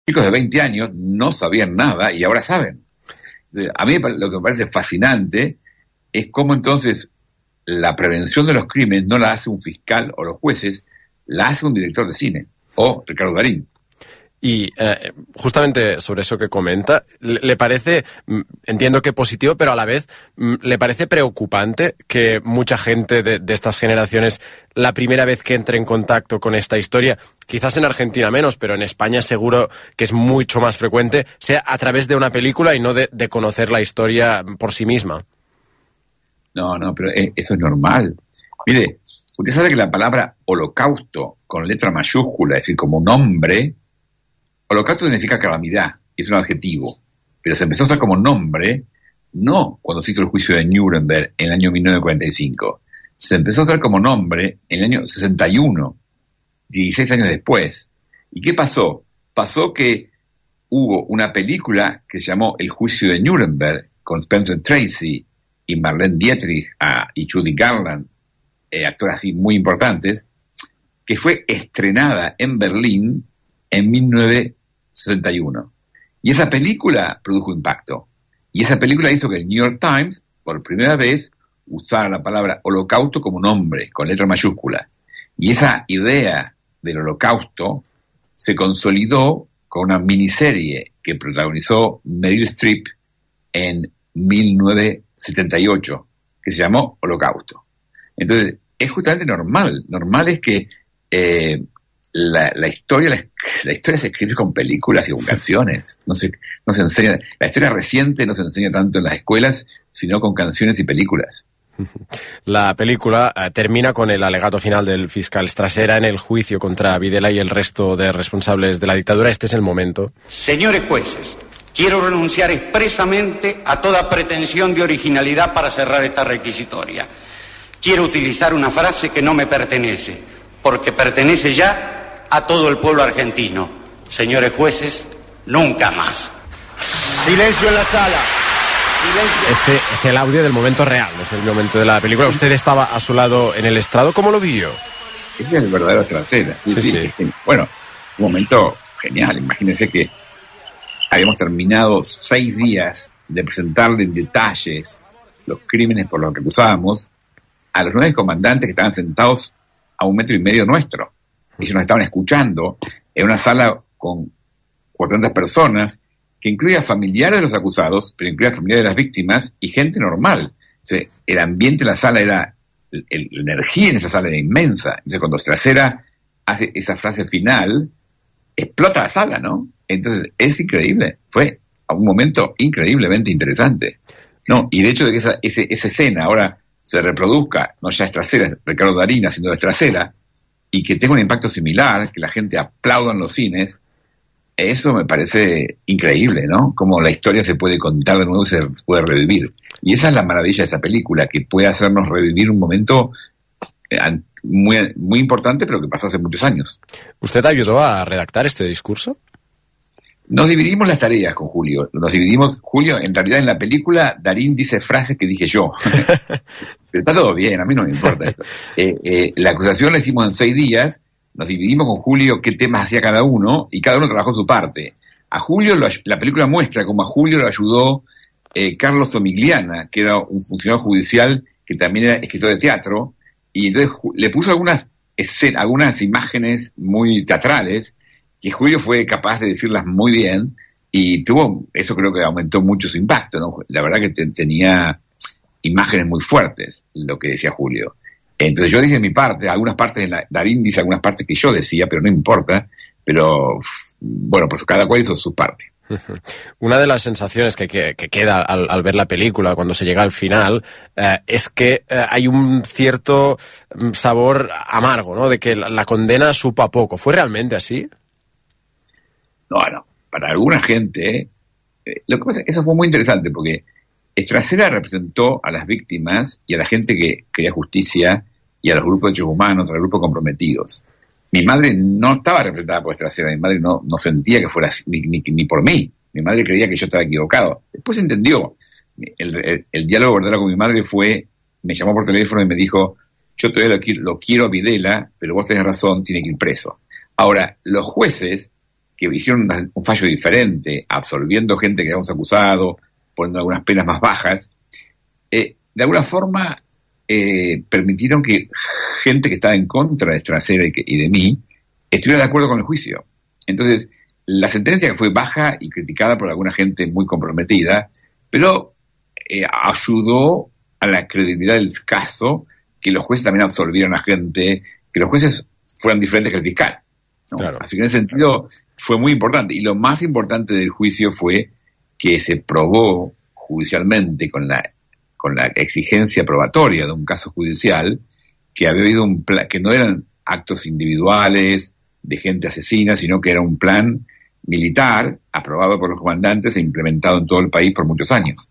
chicos de 20 años no sabían nada y ahora saben. A mí lo que me parece fascinante es cómo entonces la prevención de los crímenes no la hace un fiscal o los jueces, la hace un director de cine o Ricardo Darín. Y justamente sobre eso que comenta, ¿le parece, entiendo que positivo, pero a la vez, le parece preocupante que mucha gente de estas generaciones, la primera vez que entre en contacto con esta historia, quizás en Argentina menos, pero en España seguro que es mucho más frecuente, sea a través de una película y no de conocer la historia por sí misma? No, pero eso es normal. Mire, usted sabe que la palabra holocausto con letra mayúscula, es decir, como un nombre, holocausto significa calamidad, es un adjetivo, pero se empezó a usar como nombre, no cuando se hizo el juicio de Nuremberg en el año 1945, se empezó a usar como nombre en el año 61, 16 años después. ¿Y qué pasó? Pasó que hubo una película que se llamó El juicio de Nuremberg, con Spencer Tracy y Marlene Dietrich y Judy Garland, actores así muy importantes, que fue estrenada en Berlín en 1961. Y esa película produjo impacto. Y esa película hizo que el New York Times, por primera vez, usara la palabra holocausto como nombre, con letra mayúscula. Y esa idea del holocausto se consolidó con una miniserie que protagonizó Meryl Streep en 1978, que se llamó Holocausto. Entonces, es justamente normal. Normal es que la historia se escribe con películas y con canciones. No se enseña. La historia reciente no se enseña tanto en las escuelas, sino con canciones y películas. La película termina con el alegato final del fiscal Strassera en el juicio contra Videla y el resto de responsables de la dictadura. Este es el momento. Señores jueces, quiero renunciar expresamente a toda pretensión de originalidad para cerrar esta requisitoria. Quiero utilizar una frase que no me pertenece, porque pertenece ya a todo el pueblo argentino. Señores jueces, nunca más. Silencio en la sala. Silencio. Este es el audio del momento real, no es el momento de la película. Usted estaba a su lado en el estrado. ¿Cómo lo vivió? Ese es el verdadero Strassera. Sí. Bueno, un momento genial. Imagínense que habíamos terminado 6 días de presentarle en detalles los crímenes por los que acusábamos a los 9 comandantes que estaban sentados a 1,5 metros nuestro. Ellos nos estaban escuchando en una sala con 400 personas, que incluía familiares de los acusados, pero incluía familiares de las víctimas y gente normal. Entonces, el ambiente en la sala era, la energía en esa sala era inmensa. Entonces, cuando Strassera hace esa frase final, explota la sala, ¿no? Entonces, es increíble. Fue un momento increíblemente interesante. No, y de hecho de que esa escena ahora se reproduzca, no ya Strassera, Ricardo Darín haciendo de Strassera, y que tenga un impacto similar, que la gente aplauda en los cines, eso me parece increíble, ¿no? Cómo la historia se puede contar de nuevo y se puede revivir. Y esa es la maravilla de esta película, que puede hacernos revivir un momento muy, muy importante, pero que pasó hace muchos años. ¿Usted ayudó a redactar este discurso? Nos dividimos las tareas con Julio. Julio, en realidad en la película, Darín dice frases que dije yo. Pero está todo bien, a mí no me importa esto. La acusación la hicimos en 6 días, nos dividimos con Julio qué temas hacía cada uno, y cada uno trabajó su parte. A Julio, la película muestra cómo a Julio lo ayudó Carlos Tomigliana, que era un funcionario judicial que también era escritor de teatro, y entonces le puso algunas imágenes muy teatrales, que Julio fue capaz de decirlas muy bien, y eso creo que aumentó mucho su impacto, ¿no? La verdad que tenía imágenes muy fuertes, lo que decía Julio. Entonces yo dije mi parte, algunas partes, Darín dice algunas partes que yo decía, pero no importa, pero bueno, pues cada cual hizo su parte. Una de las sensaciones que queda al ver la película cuando se llega al final es que hay un cierto sabor amargo, ¿no? De que la condena supo a poco. ¿Fue realmente así? No, para alguna gente, lo que pasa, eso fue muy interesante porque Strassera representó a las víctimas y a la gente que quería justicia y a los grupos de derechos humanos, a los grupos comprometidos. Mi madre no estaba representada por Strassera, mi madre no sentía que fuera así, ni por mí. Mi madre creía que yo estaba equivocado. Después entendió. El diálogo verdadero con mi madre me llamó por teléfono y me dijo, yo todavía lo quiero a Videla, pero vos tenés razón, tiene que ir preso. Ahora, los jueces que hicieron un fallo diferente, absolviendo gente que habíamos acusado, poniendo algunas penas más bajas, de alguna forma permitieron que gente que estaba en contra de Strasera y de mí estuviera de acuerdo con el juicio. Entonces, la sentencia, que fue baja y criticada por alguna gente muy comprometida, pero ayudó a la credibilidad del caso, que los jueces también absolvieron a gente, que los jueces fueran diferentes que el fiscal, ¿no? Claro. Así que en ese sentido fue muy importante. Y lo más importante del juicio fue que se probó judicialmente con la exigencia probatoria de un caso judicial que había habido un plan, que no eran actos individuales de gente asesina, sino que era un plan militar aprobado por los comandantes e implementado en todo el país por muchos años.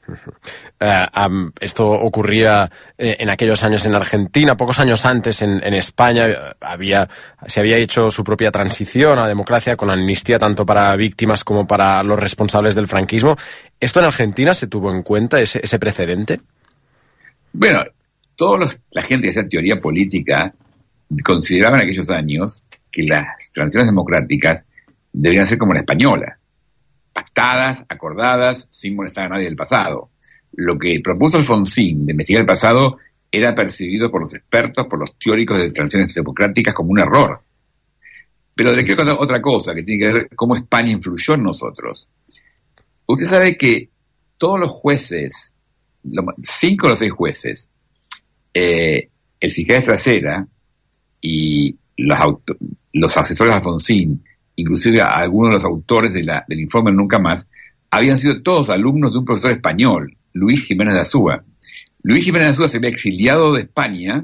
Esto ocurría en aquellos años en Argentina. Pocos años antes en España se había hecho su propia transición a la democracia, con amnistía tanto para víctimas como para los responsables del franquismo. ¿Esto en Argentina se tuvo en cuenta, ese precedente? Bueno, la gente que hacía teoría política consideraban en aquellos años que las transiciones democráticas deberían ser como la española, pactadas, acordadas, sin molestar a nadie del pasado. Lo que propuso Alfonsín de investigar el pasado era percibido por los expertos, por los teóricos de transiciones democráticas, como un error. Pero le quiero contar otra cosa que tiene que ver cómo España influyó en nosotros. Usted sabe que todos los jueces, 5 o 6 jueces, el fiscal Strasera y los asesores de Alfonsín, inclusive algunos de los autores del informe Nunca Más, habían sido todos alumnos de un profesor español, Luis Jiménez de Azúa. Luis Jiménez de Azúa se había exiliado de España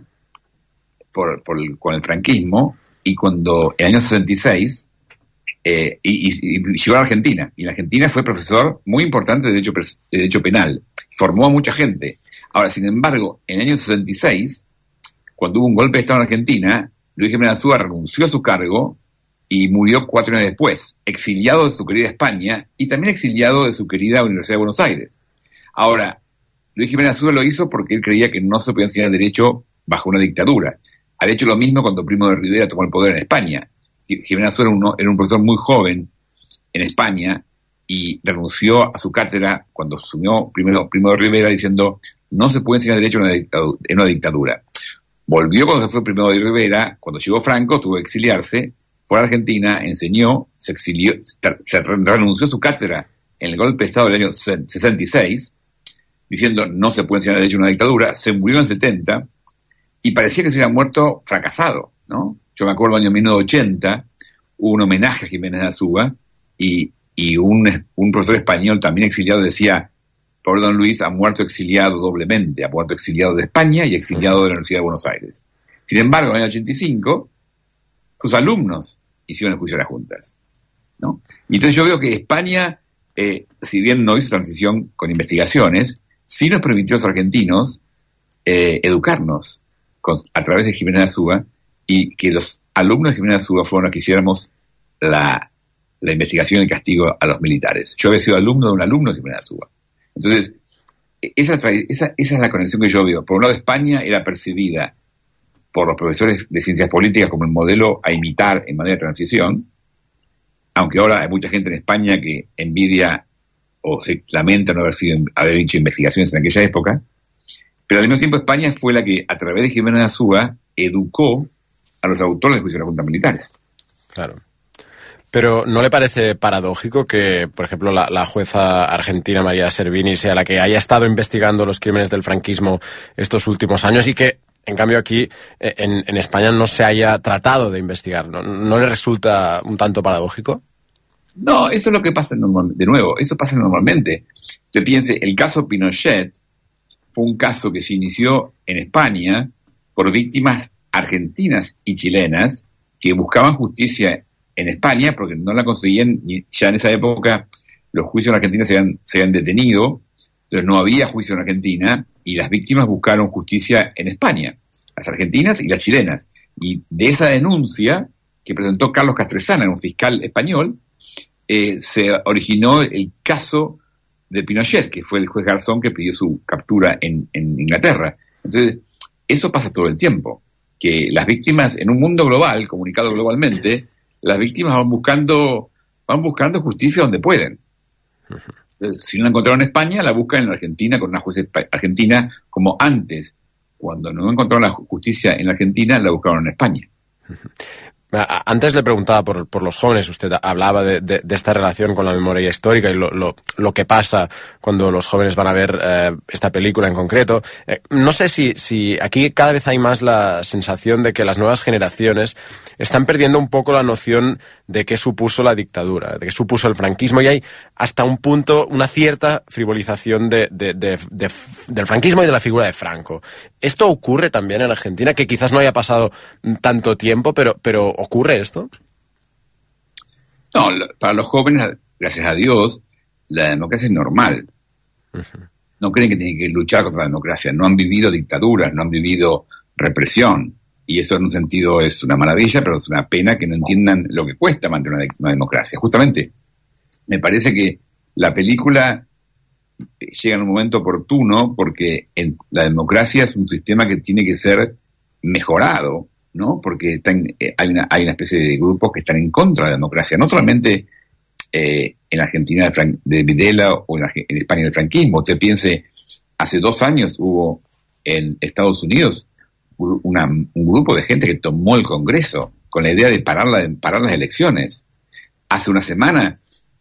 con el franquismo, y cuando en el año 66 y llegó a Argentina, y en Argentina fue profesor muy importante de derecho penal, formó a mucha gente. Ahora, sin embargo, en el año 66, cuando hubo un golpe de Estado en Argentina, Luis Jiménez de Azúa renunció a su cargo y murió 4 años después, exiliado de su querida España y también exiliado de su querida Universidad de Buenos Aires. Ahora, Luis Jiménez de Azúa lo hizo porque él creía que no se podía enseñar derecho bajo una dictadura. Había hecho lo mismo cuando Primo de Rivera tomó el poder en España. Jiménez de Azúa era un profesor muy joven en España y renunció a su cátedra cuando asumió Primo de Rivera, diciendo: no se puede enseñar derecho en una dictadura. Volvió cuando se fue Primo de Rivera, cuando llegó Franco tuvo que exiliarse, fue a Argentina, enseñó, se exilió, renunció a su cátedra en el golpe de Estado del año 66, diciendo no se puede enseñar derecho en una dictadura, se murió en el 70 y parecía que se había muerto fracasado, ¿no? Yo me acuerdo del año 1980, hubo un homenaje a Jiménez de Azúa y un profesor español también exiliado decía: pobre don Luis ha muerto exiliado doblemente, ha muerto exiliado de España y exiliado de la Universidad de Buenos Aires. Sin embargo, en el año 85, sus alumnos hicieron el juicio de las juntas, ¿no? Y entonces yo veo que España, si bien no hizo transición con investigaciones, sí nos permitió a los argentinos educarnos a través de Jiménez de Azúa, y que los alumnos de Jiménez de Azúa fueron los que hiciéramos la investigación y el castigo a los militares. Yo había sido alumno de un alumno de Jiménez de Azúa. Entonces, esa es la conexión que yo veo. Por un lado, España era percibida por los profesores de ciencias políticas como el modelo a imitar en manera de transición, aunque ahora hay mucha gente en España que envidia o se lamenta no haber hecho investigaciones en aquella época, pero al mismo tiempo España fue la que, a través de Jiménez de Azúa, educó a los autores del juicio de las juntas militares. Claro. Pero ¿no le parece paradójico que, por ejemplo, la jueza argentina María Servini sea la que haya estado investigando los crímenes del franquismo estos últimos años y que, en cambio, aquí en España no se haya tratado de investigar? ¿No le resulta un tanto paradójico? No, eso es lo que pasa de nuevo, eso pasa normalmente. Usted piense, el caso Pinochet fue un caso que se inició en España por víctimas argentinas y chilenas que buscaban justicia en España porque no la conseguían. Ya en esa época los juicios en Argentina se habían detenido, entonces no había juicio en Argentina y las víctimas buscaron justicia en España, las argentinas y las chilenas. Y de esa denuncia que presentó Carlos Castresana, un fiscal español, se originó el caso de Pinochet, que fue el juez Garzón que pidió su captura en Inglaterra. Entonces, eso pasa todo el tiempo, que las víctimas, en un mundo global, comunicado globalmente, las víctimas van buscando van buscando justicia donde pueden. Si no la encontraron en España, la buscan en la Argentina con una jueza argentina, como antes. Cuando no encontraron la justicia en la Argentina, la buscaron en España. Antes le preguntaba por los jóvenes. Usted hablaba de esta relación con la memoria histórica y lo que pasa cuando los jóvenes van a ver esta película en concreto. No sé si aquí cada vez hay más la sensación de que las nuevas generaciones están perdiendo un poco la noción de qué supuso la dictadura, de qué supuso el franquismo, y hay hasta un punto una cierta frivolización del franquismo y de la figura de Franco. ¿Esto ocurre también en Argentina? Que quizás no haya pasado tanto tiempo, pero ¿ocurre esto? No, para los jóvenes, gracias a Dios, la democracia es normal. Uh-huh. No creen que tienen que luchar contra la democracia. No han vivido dictaduras, no han vivido represión. Y eso en un sentido es una maravilla, pero es una pena que no entiendan lo que cuesta mantener una democracia. Justamente, me parece que la película llega en un momento oportuno porque la democracia es un sistema que tiene que ser mejorado, ¿no? Porque hay una especie de grupos que están en contra de la democracia, no solamente en Argentina de Videla o en España del franquismo. Usted piense, hace 2 años hubo en Estados Unidos un grupo de gente que tomó el Congreso con la idea de parar las elecciones. Hace una semana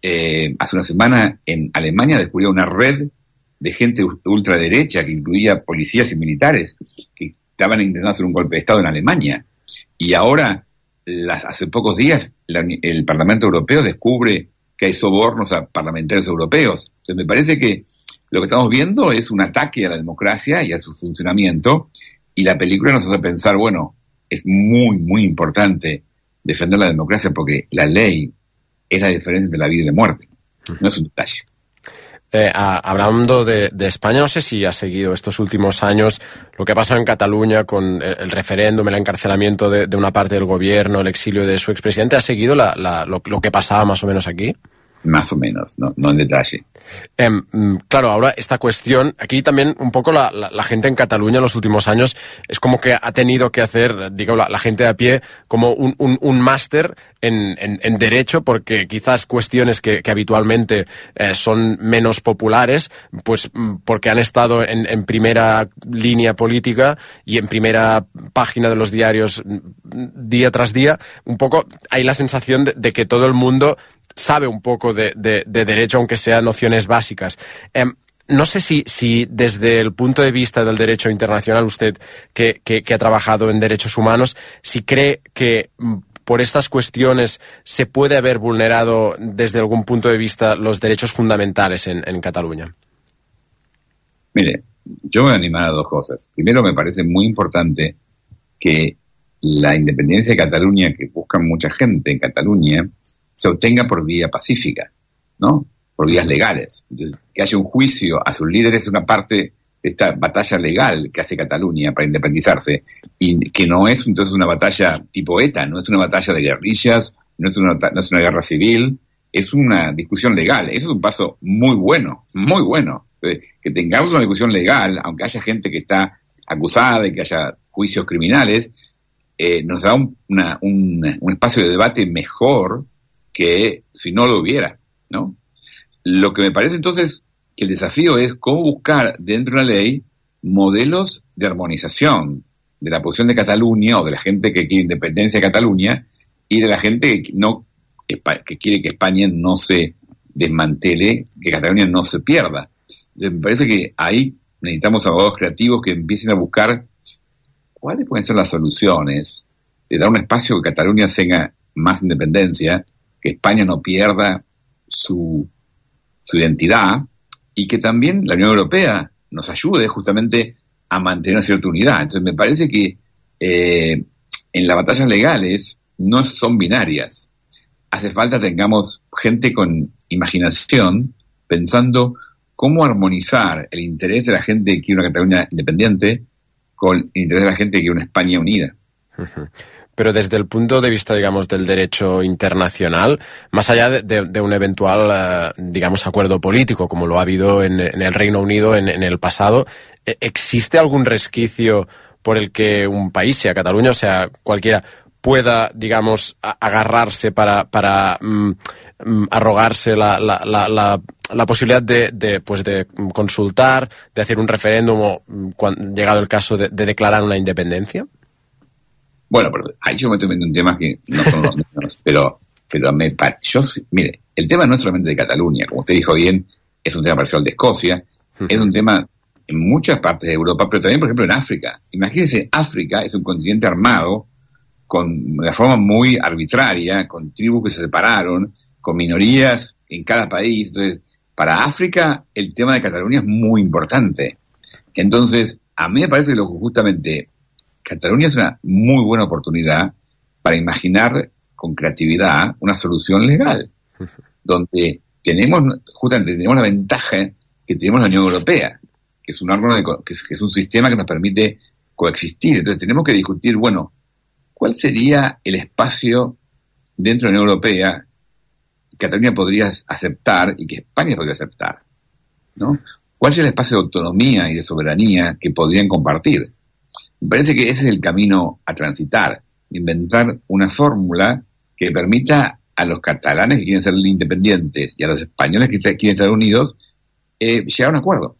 en Alemania descubrió una red de gente ultraderecha que incluía policías y militares que estaban intentando hacer un golpe de Estado en Alemania. Y ahora, hace pocos días, el Parlamento Europeo descubre que hay sobornos a parlamentarios europeos. Entonces me parece que lo que estamos viendo es un ataque a la democracia y a su funcionamiento, y la película nos hace pensar, bueno, es muy, muy importante defender la democracia porque la ley es la diferencia entre la vida y la muerte. No es un detalle. Hablando de España, no sé si ha seguido estos últimos años lo que ha pasado en Cataluña con el referéndum, el encarcelamiento de una parte del gobierno, el exilio de su expresidente. ¿Ha seguido lo que pasaba más o menos aquí? Más o menos, no en detalle. Claro, ahora esta cuestión, aquí también un poco la gente en Cataluña en los últimos años es como que ha tenido que hacer, digo, la gente de a pie, como un máster en derecho, porque quizás cuestiones que habitualmente son menos populares, pues porque han estado en primera línea política y en primera página de los diarios día tras día, un poco hay la sensación de que todo el mundo sabe un poco de derecho, aunque sean nociones básicas. No sé si desde el punto de vista del derecho internacional, usted que ha trabajado en derechos humanos, si cree que por estas cuestiones se puede haber vulnerado desde algún punto de vista los derechos fundamentales en Cataluña. Mire, yo me voy a animar a 2 cosas. Primero, me parece muy importante que la independencia de Cataluña, que buscan mucha gente en Cataluña, se obtenga por vía pacífica, ¿no? Por vías legales. Entonces, que haya un juicio a sus líderes es una parte de esta batalla legal que hace Cataluña para independizarse, y que no es entonces una batalla tipo ETA, no es una batalla de guerrillas, no es una guerra civil, es una discusión legal. Eso es un paso muy bueno, muy bueno. Entonces, que tengamos una discusión legal, aunque haya gente que está acusada y que haya juicios criminales, nos da un espacio de debate mejor que si no lo hubiera, ¿no? Lo que me parece entonces que el desafío es cómo buscar dentro de la ley modelos de armonización de la posición de Cataluña o de la gente que quiere independencia de Cataluña y de la gente que quiere que España no se desmantele, que Cataluña no se pierda. Entonces, me parece que ahí necesitamos abogados creativos que empiecen a buscar cuáles pueden ser las soluciones de dar un espacio que Cataluña tenga más independencia, que España no pierda su identidad, y que también la Unión Europea nos ayude justamente a mantener cierta unidad. Entonces me parece que en las batallas legales no son binarias. Hace falta tengamos gente con imaginación pensando cómo armonizar el interés de la gente que quiere una Cataluña independiente con el interés de la gente que quiere una España unida. Uh-huh. Pero desde el punto de vista, digamos, del derecho internacional, más allá de un eventual, digamos, acuerdo político, como lo ha habido en el Reino Unido en el pasado, ¿existe algún resquicio por el que un país, sea Cataluña o sea cualquiera, pueda, digamos, agarrarse para arrogarse la posibilidad de consultar, de hacer un referéndum o, llegado el caso, de declarar una independencia? Bueno, pero ahí yo me estoy metiendo en temas que no son los mismos, pero mire, el tema no es solamente de Cataluña, como usted dijo bien, es un tema parcial de Escocia, es un tema en muchas partes de Europa, pero también, por ejemplo, en África. Imagínense, África es un continente armado, con una forma muy arbitraria, con tribus que se separaron, con minorías en cada país. Entonces, para África, el tema de Cataluña es muy importante. Entonces, a mí me parece que justamente Cataluña es una muy buena oportunidad para imaginar con creatividad una solución legal, donde tenemos la ventaja que tenemos la Unión Europea, que es un órgano que es un sistema que nos permite coexistir. Entonces tenemos que discutir, bueno, ¿cuál sería el espacio dentro de la Unión Europea que Cataluña podría aceptar y que España podría aceptar, ¿no? ¿Cuál sería el espacio de autonomía y de soberanía que podrían compartir? Me parece que ese es el camino a transitar, inventar una fórmula que permita a los catalanes que quieren ser independientes y a los españoles que quieren estar unidos llegar a un acuerdo.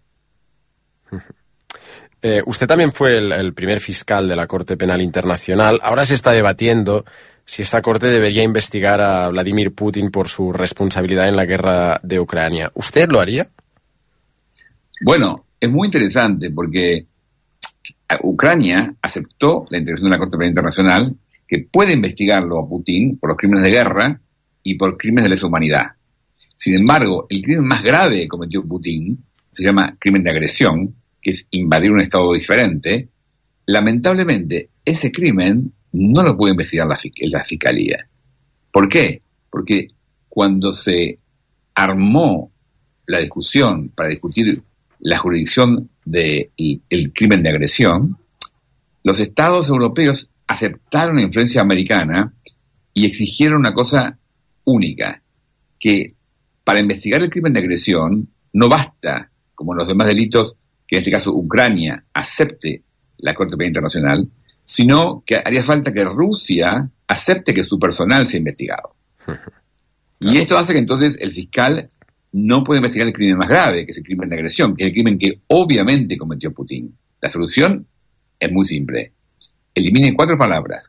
Usted también fue el primer fiscal de la Corte Penal Internacional. Ahora se está debatiendo si esta Corte debería investigar a Vladimir Putin por su responsabilidad en la guerra de Ucrania. ¿Usted lo haría? Bueno, es muy interesante porque Ucrania aceptó la intervención de la Corte Penal Internacional, que puede investigarlo a Putin por los crímenes de guerra y por crímenes de lesa humanidad. Sin embargo, el crimen más grave que cometió Putin se llama crimen de agresión, que es invadir un estado diferente. Lamentablemente, ese crimen no lo puede investigar la Fiscalía. ¿Por qué? Porque cuando se armó la discusión para discutir la jurisdicción del crimen de agresión, los estados europeos aceptaron la influencia americana y exigieron una cosa única, que para investigar el crimen de agresión no basta, como en los demás delitos, que en este caso Ucrania acepte la Corte Penal Internacional, sino que haría falta que Rusia acepte que su personal sea investigado. Y esto hace que entonces el fiscal no puede investigar el crimen más grave, que es el crimen de agresión, que es el crimen que obviamente cometió Putin. La solución es muy simple. Eliminen 4 palabras.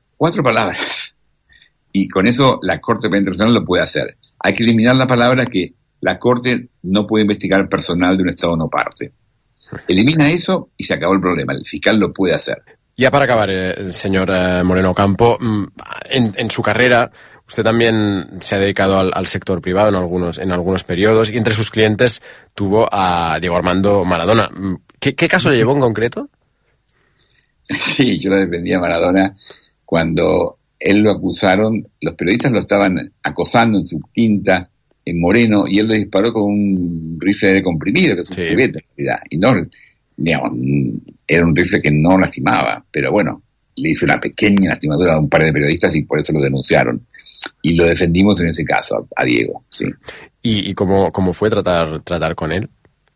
Y con eso la Corte Penal Internacional lo puede hacer. Hay que eliminar la palabra que la Corte no puede investigar personal de un Estado no parte. Elimina eso y se acabó el problema. El fiscal lo puede hacer. Ya para acabar, señor Moreno Ocampo, en su carrera usted también se ha dedicado al sector privado en algunos periodos, y entre sus clientes tuvo a Diego Armando Maradona. ¿Qué caso le llevó en concreto? Sí, yo lo defendía a Maradona cuando él lo acusaron, los periodistas lo estaban acosando en su quinta en Moreno, y él le disparó con un rifle de comprimido, que es un juguete en realidad, y no, digamos, era un rifle que no lastimaba, pero bueno, le hizo una pequeña lastimadura a un par de periodistas y por eso lo denunciaron. Y lo defendimos en ese caso, a Diego, sí. ¿Y cómo fue tratar con él?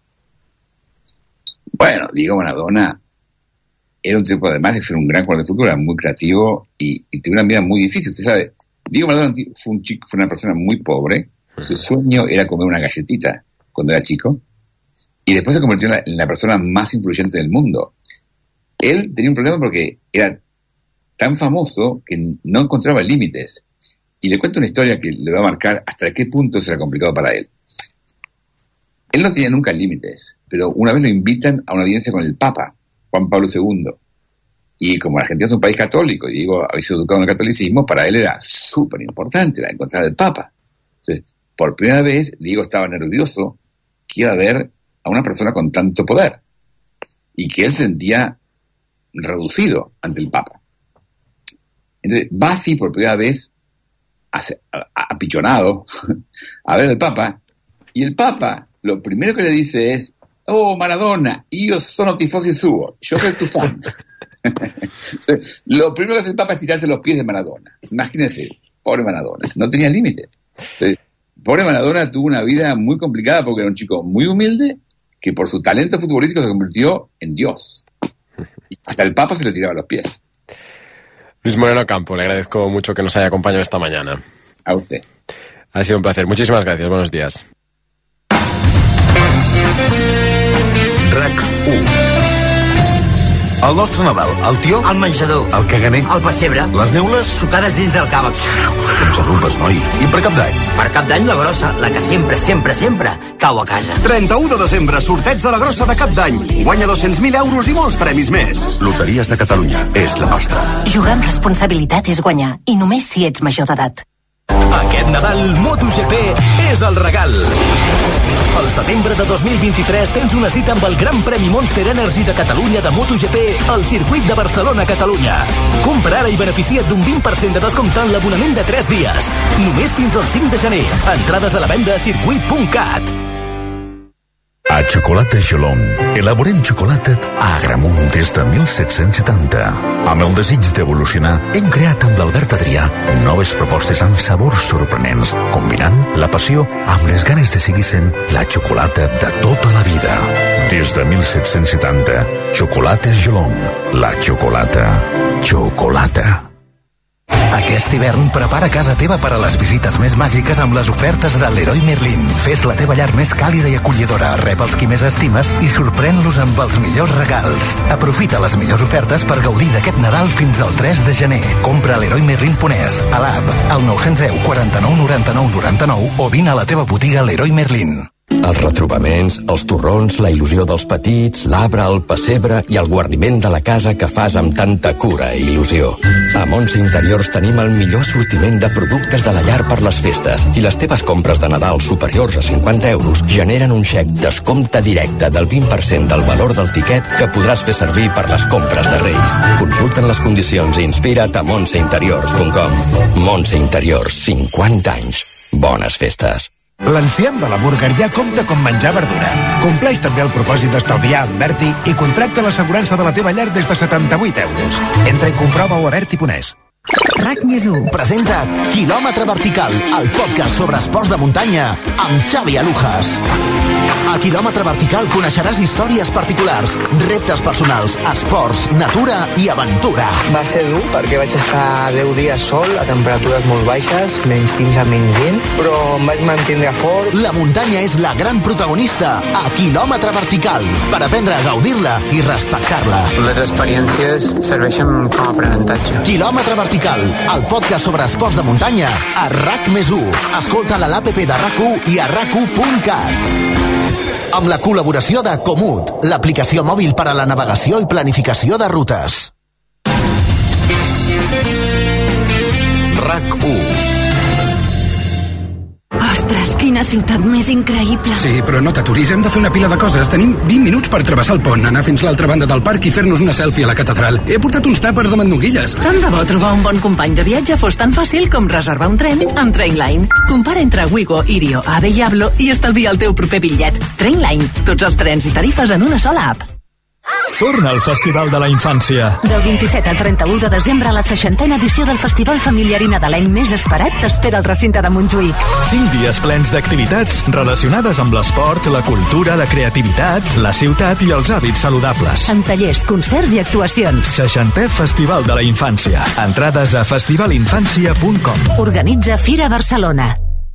Bueno, Diego Maradona era un tipo, además de ser un gran jugador de fútbol, era muy creativo y tuvo una vida muy difícil. Usted sabe, Diego Maradona fue una persona muy pobre. Su sueño era comer una galletita cuando era chico, y después se convirtió en la persona más influyente del mundo. Él tenía un problema porque era tan famoso que no encontraba límites. Y le cuento una historia que le va a marcar hasta qué punto será complicado para él. Él no tenía nunca límites, pero una vez lo invitan a una audiencia con el Papa, Juan Pablo II. Y como Argentina es un país católico, y Diego había sido educado en el catolicismo, para él era súper importante la encontrar al Papa. Entonces, por primera vez, Diego estaba nervioso que iba a ver a una persona con tanto poder, y que él sentía reducido ante el Papa. Entonces, va así por primera vez, apichonado, a ver al Papa, y el Papa lo primero que le dice es: "Oh, Maradona, io sono tifosi suo, yo soy tu fan". Entonces, lo primero que hace el Papa es tirarse los pies de Maradona. Imagínense, pobre Maradona, no tenía límites. Entonces, pobre Maradona tuvo una vida muy complicada porque era un chico muy humilde que por su talento futbolístico se convirtió en Dios. Y hasta el Papa se le tiraba los pies. Luis Moreno Ocampo, le agradezco mucho que nos haya acompañado esta mañana. A usted. Ha sido un placer. Muchísimas gracias. Buenos días. RAC1. El nostre Nadal, el tió, El menjador, el caganer, el pessebre, les neules, sucades dins del cava. com s'arrupes, noi. I per Cap d'Any? Per Cap d'Any, la grossa, la que sempre, sempre, sempre cau a casa. 31 de desembre, sorteig de la grossa de Cap d'Any. Guanya 200.000 euros i molts premis més. Loteries de Catalunya, és la nostra. Jugar amb responsabilitat és guanyar, i només si ets major d'edat. Aquest Nadal, MotoGP és el regal. Al setembre de 2023 tens una cita amb el Gran Premi Monster Energy de Catalunya de MotoGP al circuit de Barcelona-Catalunya. Compra ara i beneficia't d'un 20% de descompte en l'abonament de 3 dies. Només fins al 5 de gener. Entrades a la venda a circuit.cat. A Xocolata Gelong elaborem xocolata a Agramunt des de 1770. Amb el desig d'evolucionar, hem creat amb l'Albert Adrià noves propostes amb sabors sorprenents, combinant la passió amb les ganes de seguir sent la xocolata de tota la vida. Des de 1770, Xocolates Gelong. La xocolata. Xocolata. Aquest hivern prepara casa teva per a les visites més màgiques amb les ofertes de Leroy Merlin. Fes la teva llar més càlida i acollidora, rep els qui més estimes i sorprèn-los amb els millors regals. Aprofita les millors ofertes per gaudir d'aquest Nadal fins al 3 de gener. Compra a leroymerlin.es, a l'app, al 910 49 99 99 o vine a la teva botiga Leroy Merlin. Els retrobaments, els torrons, la il·lusió dels petits, l'arbre, el pessebre i el guarniment de la casa que fas amb tanta cura i il·lusió. A Montse Interiors tenim el millor sortiment de productes de la llar per les festes i les teves compres de Nadal superiors a 50 euros generen un xec descompte directe del 20% del valor del tiquet que podràs fer servir per les compres de Reis. Consulta'n les condicions i inspira't a montseinteriors.com. Montse Interiors, 50 anys. Bones festes. L'enciam de l'hamburgueria compta com menjar verdura. Compleix també el propòsit d'estalviar amb Berti i contracta l'assegurança de la teva llar des de 78 euros. Entra i comprova-ho a berti.es. RAC+1 presenta Quilòmetre Vertical, el podcast sobre esports de muntanya amb Xavi Alujas. A Quilòmetre Vertical coneixeràs històries particulars, reptes personals, esports, natura i aventura. Va ser dur perquè vaig estar 10 dies sol a temperatures molt baixes, menys 15, menys 20, però em vaig mantenir fort. La muntanya és la gran protagonista a Quilòmetre Vertical per aprendre a gaudir-la i respectar-la. Les experiències serveixen com a aprenentatge. Quilòmetre Vertical, el podcast sobre esports de muntanya a RAC+1. Escolta-la a l'APP de RAC1 i a RAC1.cat. Amb la col·laboració de Comut, l'aplicació mòbil per a la navegació i planificació de rutes. RAC1. Ostres, quina ciutat més increïble. Sí, però no t'aturis, hem de fer una pila de coses. Tenim 20 minuts per travessar el pont, anar fins a l'altra banda del parc i fer-nos una selfie a la catedral. He portat uns tàpers de mandonguilles. Tant de bo trobar un bon company de viatge fos tan fàcil com reservar un tren amb Trainline. Compara entre Wigo, Irio, Ave i Ablo i estalvia el teu proper bitllet. Trainline, tots els trens i tarifes en una sola app. Torna al Festival de la Infància. Del 27 al 31 de desembre, la 60a edició del Festival Familiar i Nadalenc més esperat t'espera al recinte de Montjuïc. 5 dies plens d'activitats relacionades amb l'esport, la cultura, la creativitat, la ciutat i els hàbits saludables. Amb tallers, concerts i actuacions. 60è Festival de la Infància. Entrades a festivalinfància.com. Organitza Fira Barcelona.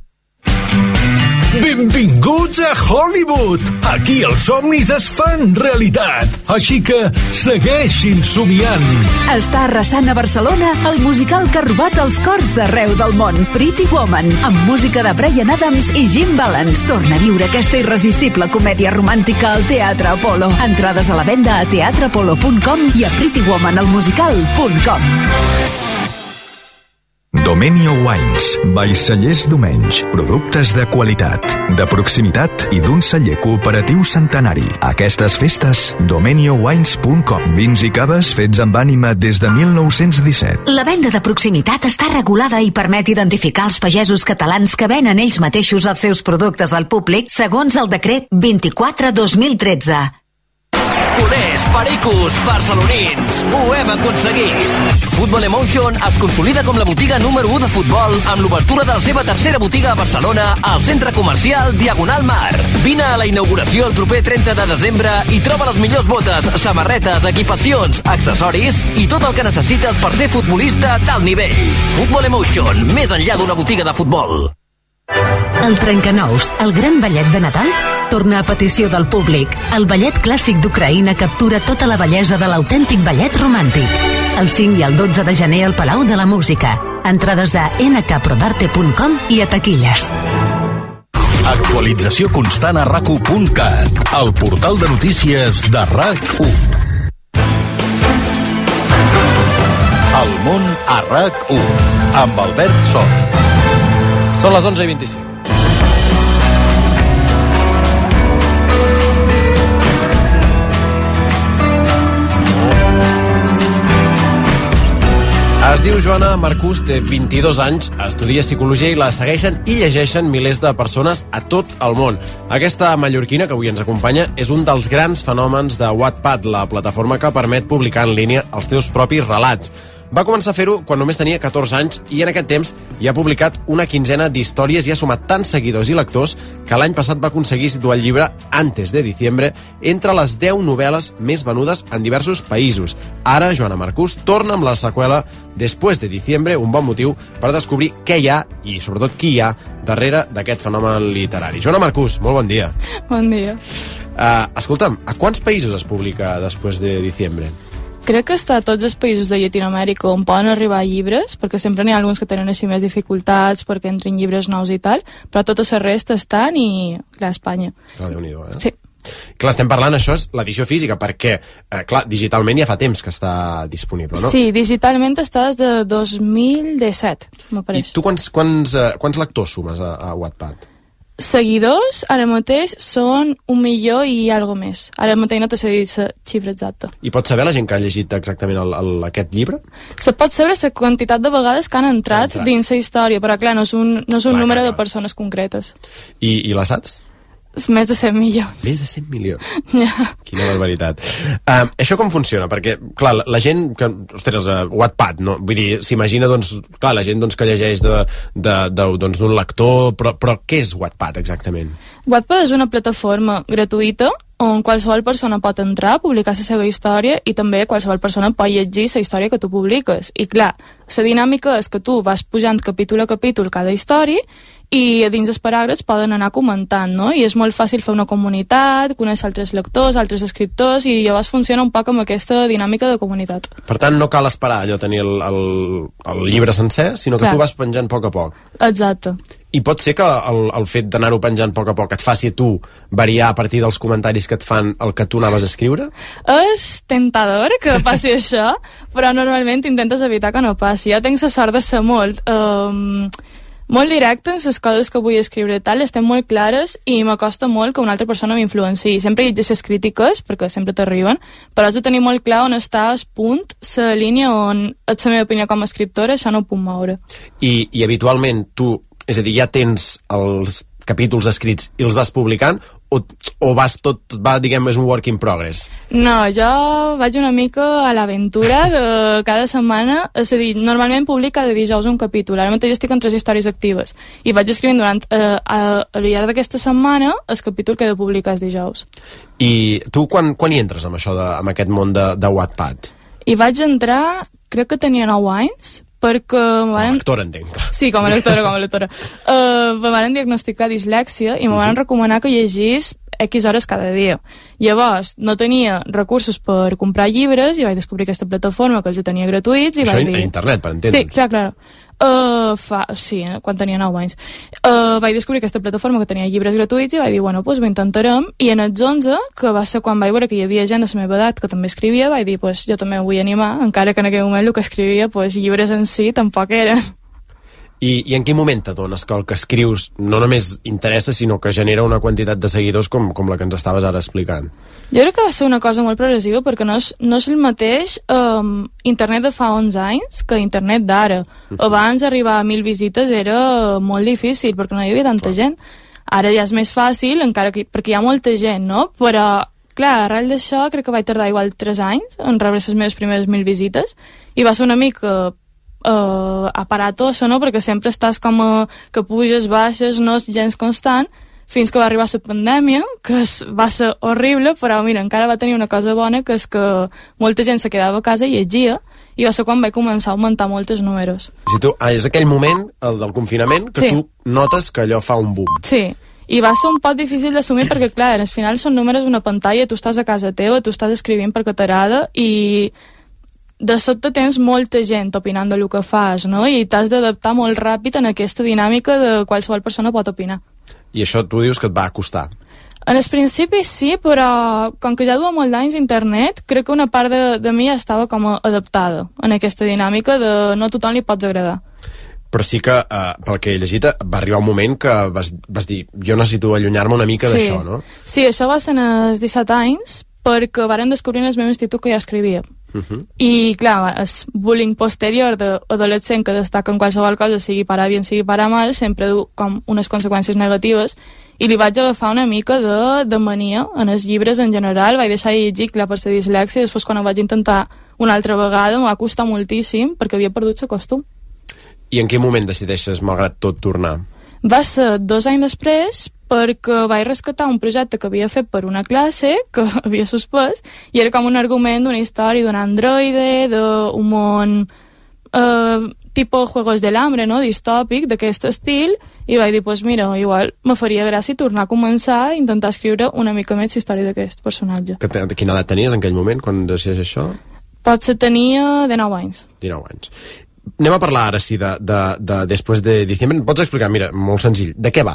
Benvinguts a Hollywood! Aquí els somnis es fan realitat. Així que segueixin somiant. Està arrasant a Barcelona el musical que ha robat els cors d'arreu del món, Pretty Woman, amb música de Bryan Adams i Jim Valance. Torna a viure aquesta irresistible comèdia romàntica al Teatre Apollo. Entrades a la venda a teatreapollo.com i a prettywomanelmusical.com. Domenio Wines, by Cellers Domenys. Productes de qualitat, de proximitat i d'un celler cooperatiu centenari. Aquestes festes, domeniowines.com. Vins i caves fets amb ànima des de 1917. La venda de proximitat està regulada i permet identificar els pagesos catalans que venen ells mateixos els seus productes al públic segons el decret 24/2013. Culers, pericos, barcelonins, ho hem aconseguit! Football Emotion es consolida com la botiga número 1 de futbol amb l'obertura de la seva tercera botiga a Barcelona al centre comercial Diagonal Mar. Vine a la inauguració el proper 30 de desembre i troba les millors botes, samarretes, equipacions, accessoris i tot el que necessites per ser futbolista d'alt nivell. Football Emotion, més enllà d'una botiga de futbol. El Trencanous, el gran ballet de Nadal, torna a petició del públic. El ballet clàssic d'Ucraïna captura tota la bellesa de l'autèntic ballet romàntic. El 5 i el 12 de gener al Palau de la Música. Entrades a nkprodarte.com i a taquilles. Actualització constant a RAC1.cat, el portal de notícies de RAC1. El món a RAC1, amb Albert Sort. Són les 11:25. Es diu Joana Marcús, té 22 anys, estudia psicologia i la segueixen i llegeixen milers de persones a tot el món. Aquesta mallorquina que avui ens acompanya és un dels grans fenòmens de Wattpad, la plataforma que permet publicar en línia els teus propis relats. Va començar a fer-ho quan només tenia 14 anys i en aquest temps ja ha publicat una quinzena d'històries i ha sumat tants seguidors i lectors que l'any passat va aconseguir situar el llibre Antes de diciembre entre les 10 novel·les més venudes en diversos països. Ara, Joana Marcús torna amb la seqüela Después de diciembre, un bon motiu per descobrir què hi ha i, sobretot, qui hi ha darrere d'aquest fenomen literari. Joana Marcús, molt bon dia. Bon dia. Escolta'm, a quants països es publica Después de diciembre? Crec que està a tots els països de Llatinoamèrica on poden arribar llibres, perquè sempre n'hi ha alguns que tenen així més dificultats perquè entrin llibres nous i tal, però tota la resta estan i, clar, a Espanya. Clar, Déu-n'hi-do, eh? Sí. Clar, estem parlant, això és l'edició física, perquè, clar, digitalment ja fa temps que està disponible, no? Sí, digitalment està des de 2017, m'apareix. I tu quants lectors sumes a Wattpad? Seguidors, ara mateix, són 1 milió i algo més. Ara mateix no t'he dit la xifra exacta. I pots saber la gent que ha llegit exactament aquest llibre? Se pot saber la quantitat de vegades que han entrat dins la història, però clar, no és un número de persones concretes. I la saps? Més de 100 milions. Més de 100 milions? Quina barbaritat. Això com funciona? Perquè, clar, la gent que... Ostres, Wattpad, no? Vull dir, s'imagina, doncs, clar, la gent doncs, que llegeix d'un lector, però què és Wattpad exactament? Wattpad és una plataforma gratuïta on qualsevol persona pot entrar, publicar la seva història i també qualsevol persona pot llegir la història que tu publiques. I clar, la dinàmica és que tu vas pujant capítol a capítol cada història i a dins els paràgrafs poden anar comentant, no? I és molt fàcil fer una comunitat, conèixer altres lectors, altres escriptors, i llavors funciona un poc amb aquesta dinàmica de comunitat. Per tant, no cal esperar allò tenir el llibre sencer, sinó que tu vas penjant a poc a poc. Exacte. I pot ser que el fet d'anar-ho penjant a poc a poc et faci a tu variar a partir dels comentaris que et fan el que tu anaves a escriure? És tentador que passi això, però normalment intentes evitar que no passi. Jo tinc la sort de ser molt directe en les coses que vull escriure tal, estem molt clares i m'acosta molt que una altra persona m'influenciï. Sempre llegeixo les crítiques, perquè sempre t'arriben, però has de tenir molt clar on està el punt, la línia on és la meva opinió com a escriptora, això no ho puc moure. I habitualment tu, és a dir, ja tens els capítols escrits i els vas publicant o diguem, és un work in progress? No, jo vaig una mica a l'aventura de cada setmana, és a dir, normalment publico cada dijous un capítol, ara mateix estic en 3 històries actives i vaig escrivint durant al llarg d'aquesta setmana el capítol que he de publicar els dijous. I tu quan hi entres amb això, amb aquest món de Wattpad? I vaig entrar, crec que tenia 9 anys, perquè... Com a lectora, entenc. Sí, com a lectora. Me van diagnosticar dislèxia i me van recomanar que llegís X hores cada dia. Llavors, no tenia recursos per comprar llibres i vaig descobrir aquesta plataforma que els tenia gratuïts i vaig dir... Això a internet, per entendre'ns. Sí, clar. Quan tenia 9 anys. Vaig descobrir aquesta plataforma que tenia llibres gratuïts i vaig dir, bueno, doncs ho intentarem. I en els 11, que va ser quan vaig veure que hi havia gent de la meva edat que també escrivia, vaig dir, doncs jo també ho vull animar, encara que en aquell moment el que escrivia, doncs llibres en si tampoc eren. I en quin moment t'adones que el que escrius no només interessa, sinó que genera una quantitat de seguidors com la que ens estaves ara explicant? Jo crec que va ser una cosa molt progressiva, perquè no és el mateix internet de fa 11 anys que internet d'ara. Abans arribar a 1.000 visites era molt difícil, perquè no hi havia tanta gent. Ara ja és més fàcil, encara que, perquè hi ha molta gent, no? Però, clar, arrel d'això crec que vaig tardar igual 3 anys en rebre les meves primeres 1.000 visites, i va ser una mica... aparatosa, no? Perquè sempre estàs com que puges, baixes, no és gens constant, fins que va arribar la pandèmia, que va ser horrible, però mira, encara va tenir una cosa bona, que és que molta gent se quedava a casa i llegia, i va ser quan vaig començar a augmentar molts números. Si tu, és aquell moment, el del confinament, que tu notes que allò fa un boom. Sí, i va ser un poc difícil d'assumir perquè, clar, al final són números d'una pantalla, tu estàs a casa teva, tu estàs escrivint per t'agrada i de sobte tens molta gent opinant del que fas, no? I t'has d'adaptar molt ràpid en aquesta dinàmica de qualsevol persona pot opinar. I això tu dius que et va costar? En el principi sí, però com que ja duia molt d'anys internet, crec que una part de mi estava com adaptada en aquesta dinàmica de no a tothom li pots agradar. Però sí que, pel que he llegit, va arribar un moment que vas dir, jo necessito allunyar-me una mica d'això, no? Sí, això va ser als 17 anys, perquè varen descobrir en el meu institut que jo escrivia. I clar, el bullying posterior d'adolescent que destaca en qualsevol cosa, sigui para bien, sigui para mal, sempre du com unes conseqüències negatives, i li vaig agafar una mica de mania en els llibres en general. Vaig deixar de llegir, clar, per ser dislèxia, i després quan ho vaig intentar una altra vegada m'ho va costar moltíssim perquè havia perdut el costum. I en quin moment decideixes, malgrat tot, tornar? Va ser 2 anys després, perquè vaig rescatar un projecte que havia fet per una classe, que havia suspès, i era com un argument d'una història d'un androide, d'un món tipus Juegos del Hambre, no? Distòpic, d'aquest estil, i vaig dir, pues mira, igual me faria gràcia tornar a començar a intentar escriure una mica més història d'aquest personatge. Quina edat tenies en aquell moment, quan decideix això? Potser tenia 19 anys. 19 anys. Anem a parlar ara, sí, de Després de diciembre. Pots explicar, mira, molt senzill, de què va?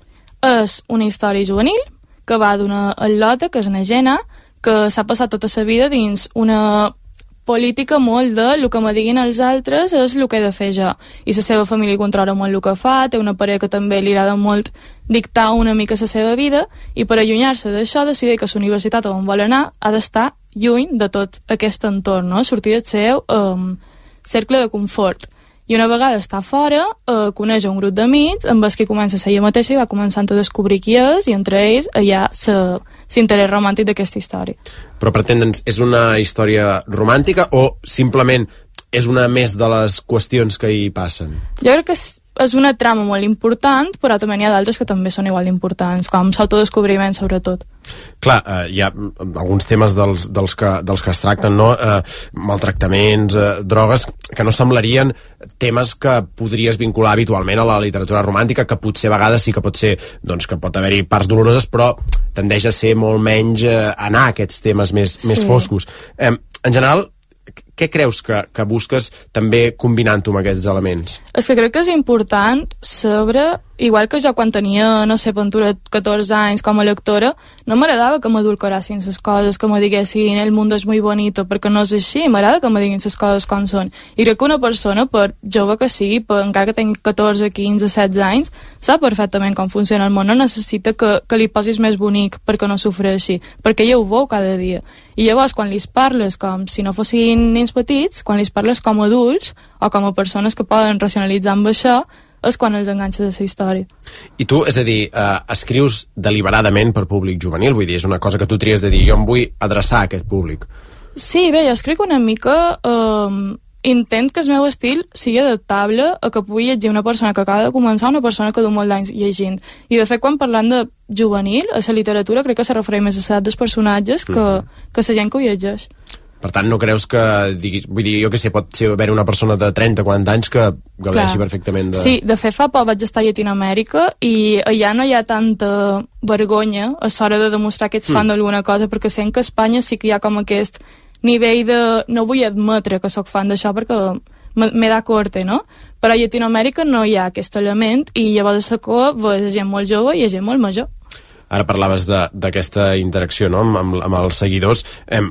És una història juvenil que va d'una al·lota, que és una Jenna, que s'ha passat tota la vida dins una política molt de el que me diguin els altres és el que he de fer jo. I la seva família controla molt el que fa, té una parella que també li agrada molt dictar una mica la seva vida, i per allunyar-se d'això decideix que la universitat on vol anar ha d'estar lluny de tot aquest entorn, no? Sortir del seu cercle de confort. I una vegada està fora, coneix un grup d'amics amb els que comença a ser ella mateixa i va començant a descobrir qui és, i entre ells hi ha l'interès romàntic d'aquesta història. Però pretendre'ns, és una història romàntica o simplement és una més de les qüestions que hi passen? Jo crec que és una trama molt important, però també n'hi ha d'altres que també són igual d'importants, com l'autodescobriment, sobretot. Clar, hi ha alguns temes dels que es tracten, no? Maltractaments, drogues, que no semblarien temes que podries vincular habitualment a la literatura romàntica, que potser a vegades sí que pot ser, doncs que pot haver-hi parts doloroses, però tendeix a ser molt menys anar a aquests temes més foscos. En general, què creus que busques també combinant-ho amb aquests elements? És que crec que és important saber, igual que jo quan tenia, no sé, Ventura 14 anys com a lectora, no m'agradava que m'adulcorassin les coses, que me diguessin el món és molt bonito, perquè no és així, m'agrada que me diguin les coses com són. I crec que una persona, per jove que sigui, encara que tingui 14, 15, 16 anys, sap perfectament com funciona el món, no necessita que li posis més bonic perquè no sofreixi, perquè ella ho veu cada dia. I llavors, quan li parles com si no fossin nens petits, quan li parles com a adults o com a persones que poden racionalitzar amb això, és quan els enganxes a la història. I tu, és a dir, escrius deliberadament per públic juvenil, vull dir, és una cosa que tu tries de dir, jo em vull adreçar a aquest públic. Sí, bé, jo escric una mica... intent que el meu estil sigui adaptable a que pugui llegir una persona que acaba de començar, una persona que du molt d'anys llegint. I de fet, quan parlant de juvenil, a la literatura crec que se refereix més a l'edat dels personatges que la gent que ho llegeix. Per tant, no creus que, vull dir, jo què sé, pot ser haver una persona de 30, 40 anys que gaudeixi perfectament de... Sí, de fet, fa poc vaig estar a Llatinoamèrica i allà no hi ha tanta vergonya a l'hora de demostrar que ets fan d'alguna cosa, perquè sent que a Espanya sí que hi ha com aquest nivell de... no vull admetre que sóc fan d'això perquè me da corte, no? Però a Llatinoamèrica no hi ha aquest element i llavors a la cua és gent molt jove i gent molt major. Ara parlaves d'aquesta interacció, no?, amb els seguidors.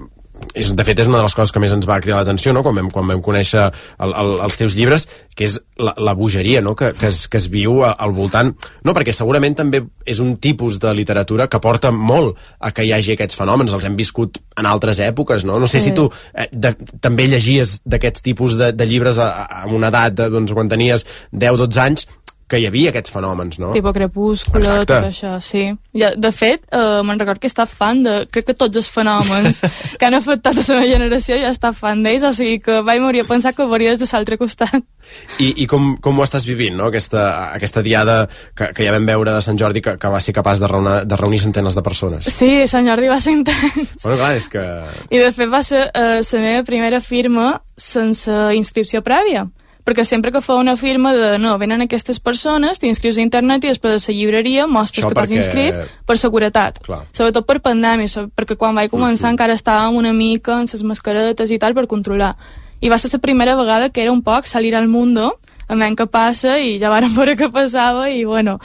De fet, és una de les coses que més ens va cridar l'atenció, no?, quan vam conèixer els teus llibres, que és la bogeria, no?, que es viu al voltant. No, perquè segurament també és un tipus de literatura que porta molt a que hi hagi aquests fenòmens, els hem viscut en altres èpoques, no? No sé si tu també llegies d'aquests tipus de llibres a una edat, doncs, quan tenies 10-12 anys, que hi havia aquests fenòmens, no? Tipo Crepúsculo, tot això, sí. De fet, me'n record que he estat fan de, crec que tots els fenòmens que han afectat a la meva generació ja he estat fan d'ells, o sigui que vaig morir a pensar que ho veuria des de l'altre costat. I com ho estàs vivint, no? Aquesta diada que ja vam veure de Sant Jordi que va ser capaç de reunir centenars de persones. Sí, Sant Jordi va ser intens. Bueno, clar, és que... I de fet va ser la meva primera firma sense inscripció prèvia. Perquè sempre que fa una firma de no, venen aquestes persones, t'inscrius a internet i després a la llibreria mostres que t'has inscrit per seguretat. Clar. Sobretot per pandèmia, perquè quan vaig començar encara estàvem una mica en les mascaretes i tal per controlar. I va ser la primera vegada que era un poc salir al mundo, a veure què passa, i ja vàrem veure què passava, i bueno...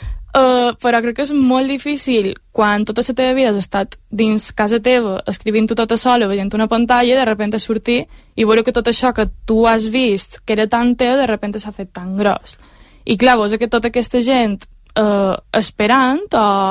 però crec que és molt difícil quan tota la teva vida has estat dins casa teva escrivint-ho tota sola, veient una pantalla, de repente sortir i veure que tot això que tu has vist que era tan teu, de repente s'ha fet tan gros. I clar, veus que tota aquesta gent esperant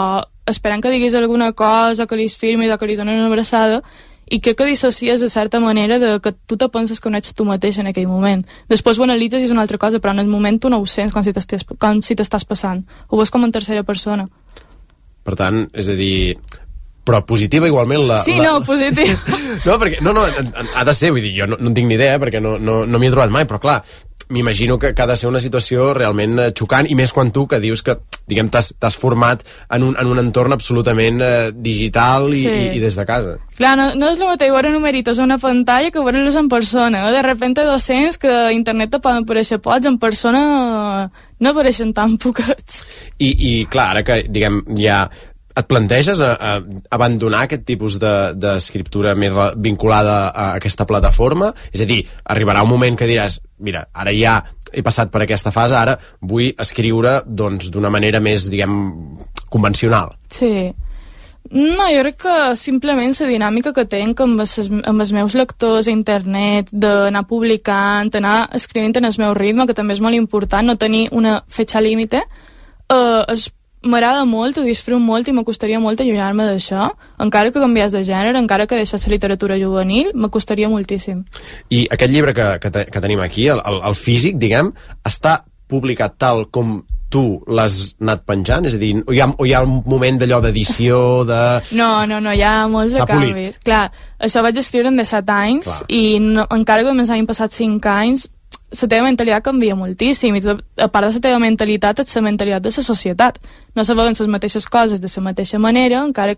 que diguis alguna cosa, que li firmis o que li donin una abraçada, i crec que dissocies de certa manera de que tu te penses que no ets tu mateix en aquell moment. Després ho analitzes i és una altra cosa, però en el moment tu no ho sents com si t'estàs passant. Ho veus com en tercera persona. Per tant, és a dir... Però positiva igualment la... positiva. No, perquè... No, ha de ser, vull dir, jo no en tinc ni idea perquè no m'hi he trobat mai, però clar, m'imagino que ha de ser una situació realment xocant, i més quan tu, que dius que, diguem, t'has format en un entorn absolutament digital i des de casa. Clar, no és el mateix veure numeritos a una pantalla que veure-los en persona. De repente 200 que a internet te poden aparèixer pocs, en persona no apareixen tan poquets. I clar, ara que, diguem, ja... Et planteges abandonar aquest tipus d'escriptura més vinculada a aquesta plataforma? És a dir, arribarà un moment que diràs, mira, ara ja he passat per aquesta fase, ara vull escriure doncs d'una manera més, diguem, convencional. Sí. No, jo crec que simplement la dinàmica que tenc amb els meus lectors a internet, d'anar publicant, anar escrivint en el meu ritme, que també és molt important, no tenir una fetxa límite, m'agrada molt, ho disfruto molt i m'acostaria molt allunyar-me d'això, encara que canviés de gènere, encara que deixés la literatura juvenil, m'acostaria moltíssim. I aquest llibre que tenim aquí, el físic, diguem, està publicat tal com tu l'has anat penjant? És a dir, hi ha un moment d'allò d'edició, de... No, hi ha molts de canvis. Clar, això vaig escriure en 17 anys. Clar. I encara que només hagin passat 5 anys, la teva mentalitat canvia moltíssim, i a part de la teva mentalitat és la mentalitat de la societat. No se veuen les mateixes coses de la mateixa manera, encara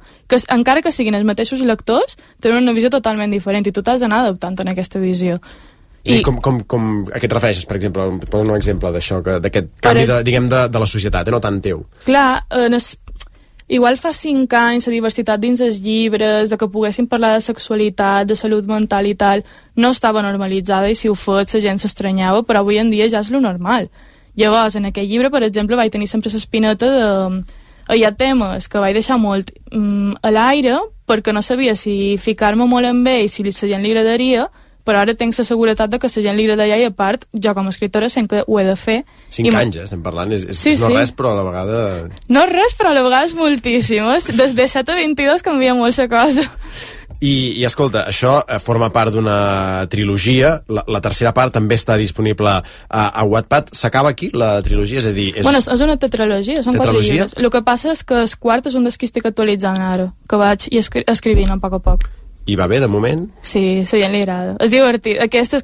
que siguin els mateixos lectors, tenen una visió totalment diferent, i tu t'has d'anar adaptant en aquesta visió. Sí, com a què et refereixes, per exemple? Posa un exemple d'això, d'aquest canvi de la societat, no tant teu. Clar, igual fa 5 anys la diversitat dins els llibres, de que poguessin parlar de sexualitat, de salut mental i tal, no estava normalitzada, i si ho fos la gent s'estranyava, però avui en dia ja és lo normal. Llavors, en aquell llibre, per exemple, vaig tenir sempre l'espineta de... Hi ha temes que vaig deixar molt a l'aire, perquè no sabia si ficar-me molt amb ell, si la gent li agradaria, però ara tinc la seguretat de que la gent li agradaria, i a part, jo com a escriptora sent que ho he de fer. 5 anys, estem parlant, no res, però a la vegada... No res, però a la vegada és moltíssim. Des de 7 a 22 canvia molt la cosa. I escolta, això forma part d'una trilogia, la tercera part també està disponible a Wattpad. S'acaba aquí, la trilogia? És a dir... Bueno, és una tetralogia, són 4 llibres. El que passa és que el quart és un dels que estic actualitzant ara, que vaig escrivint a poc a poc. I va bé, de moment? Sí, a la gent li agrada. És divertit. Aquests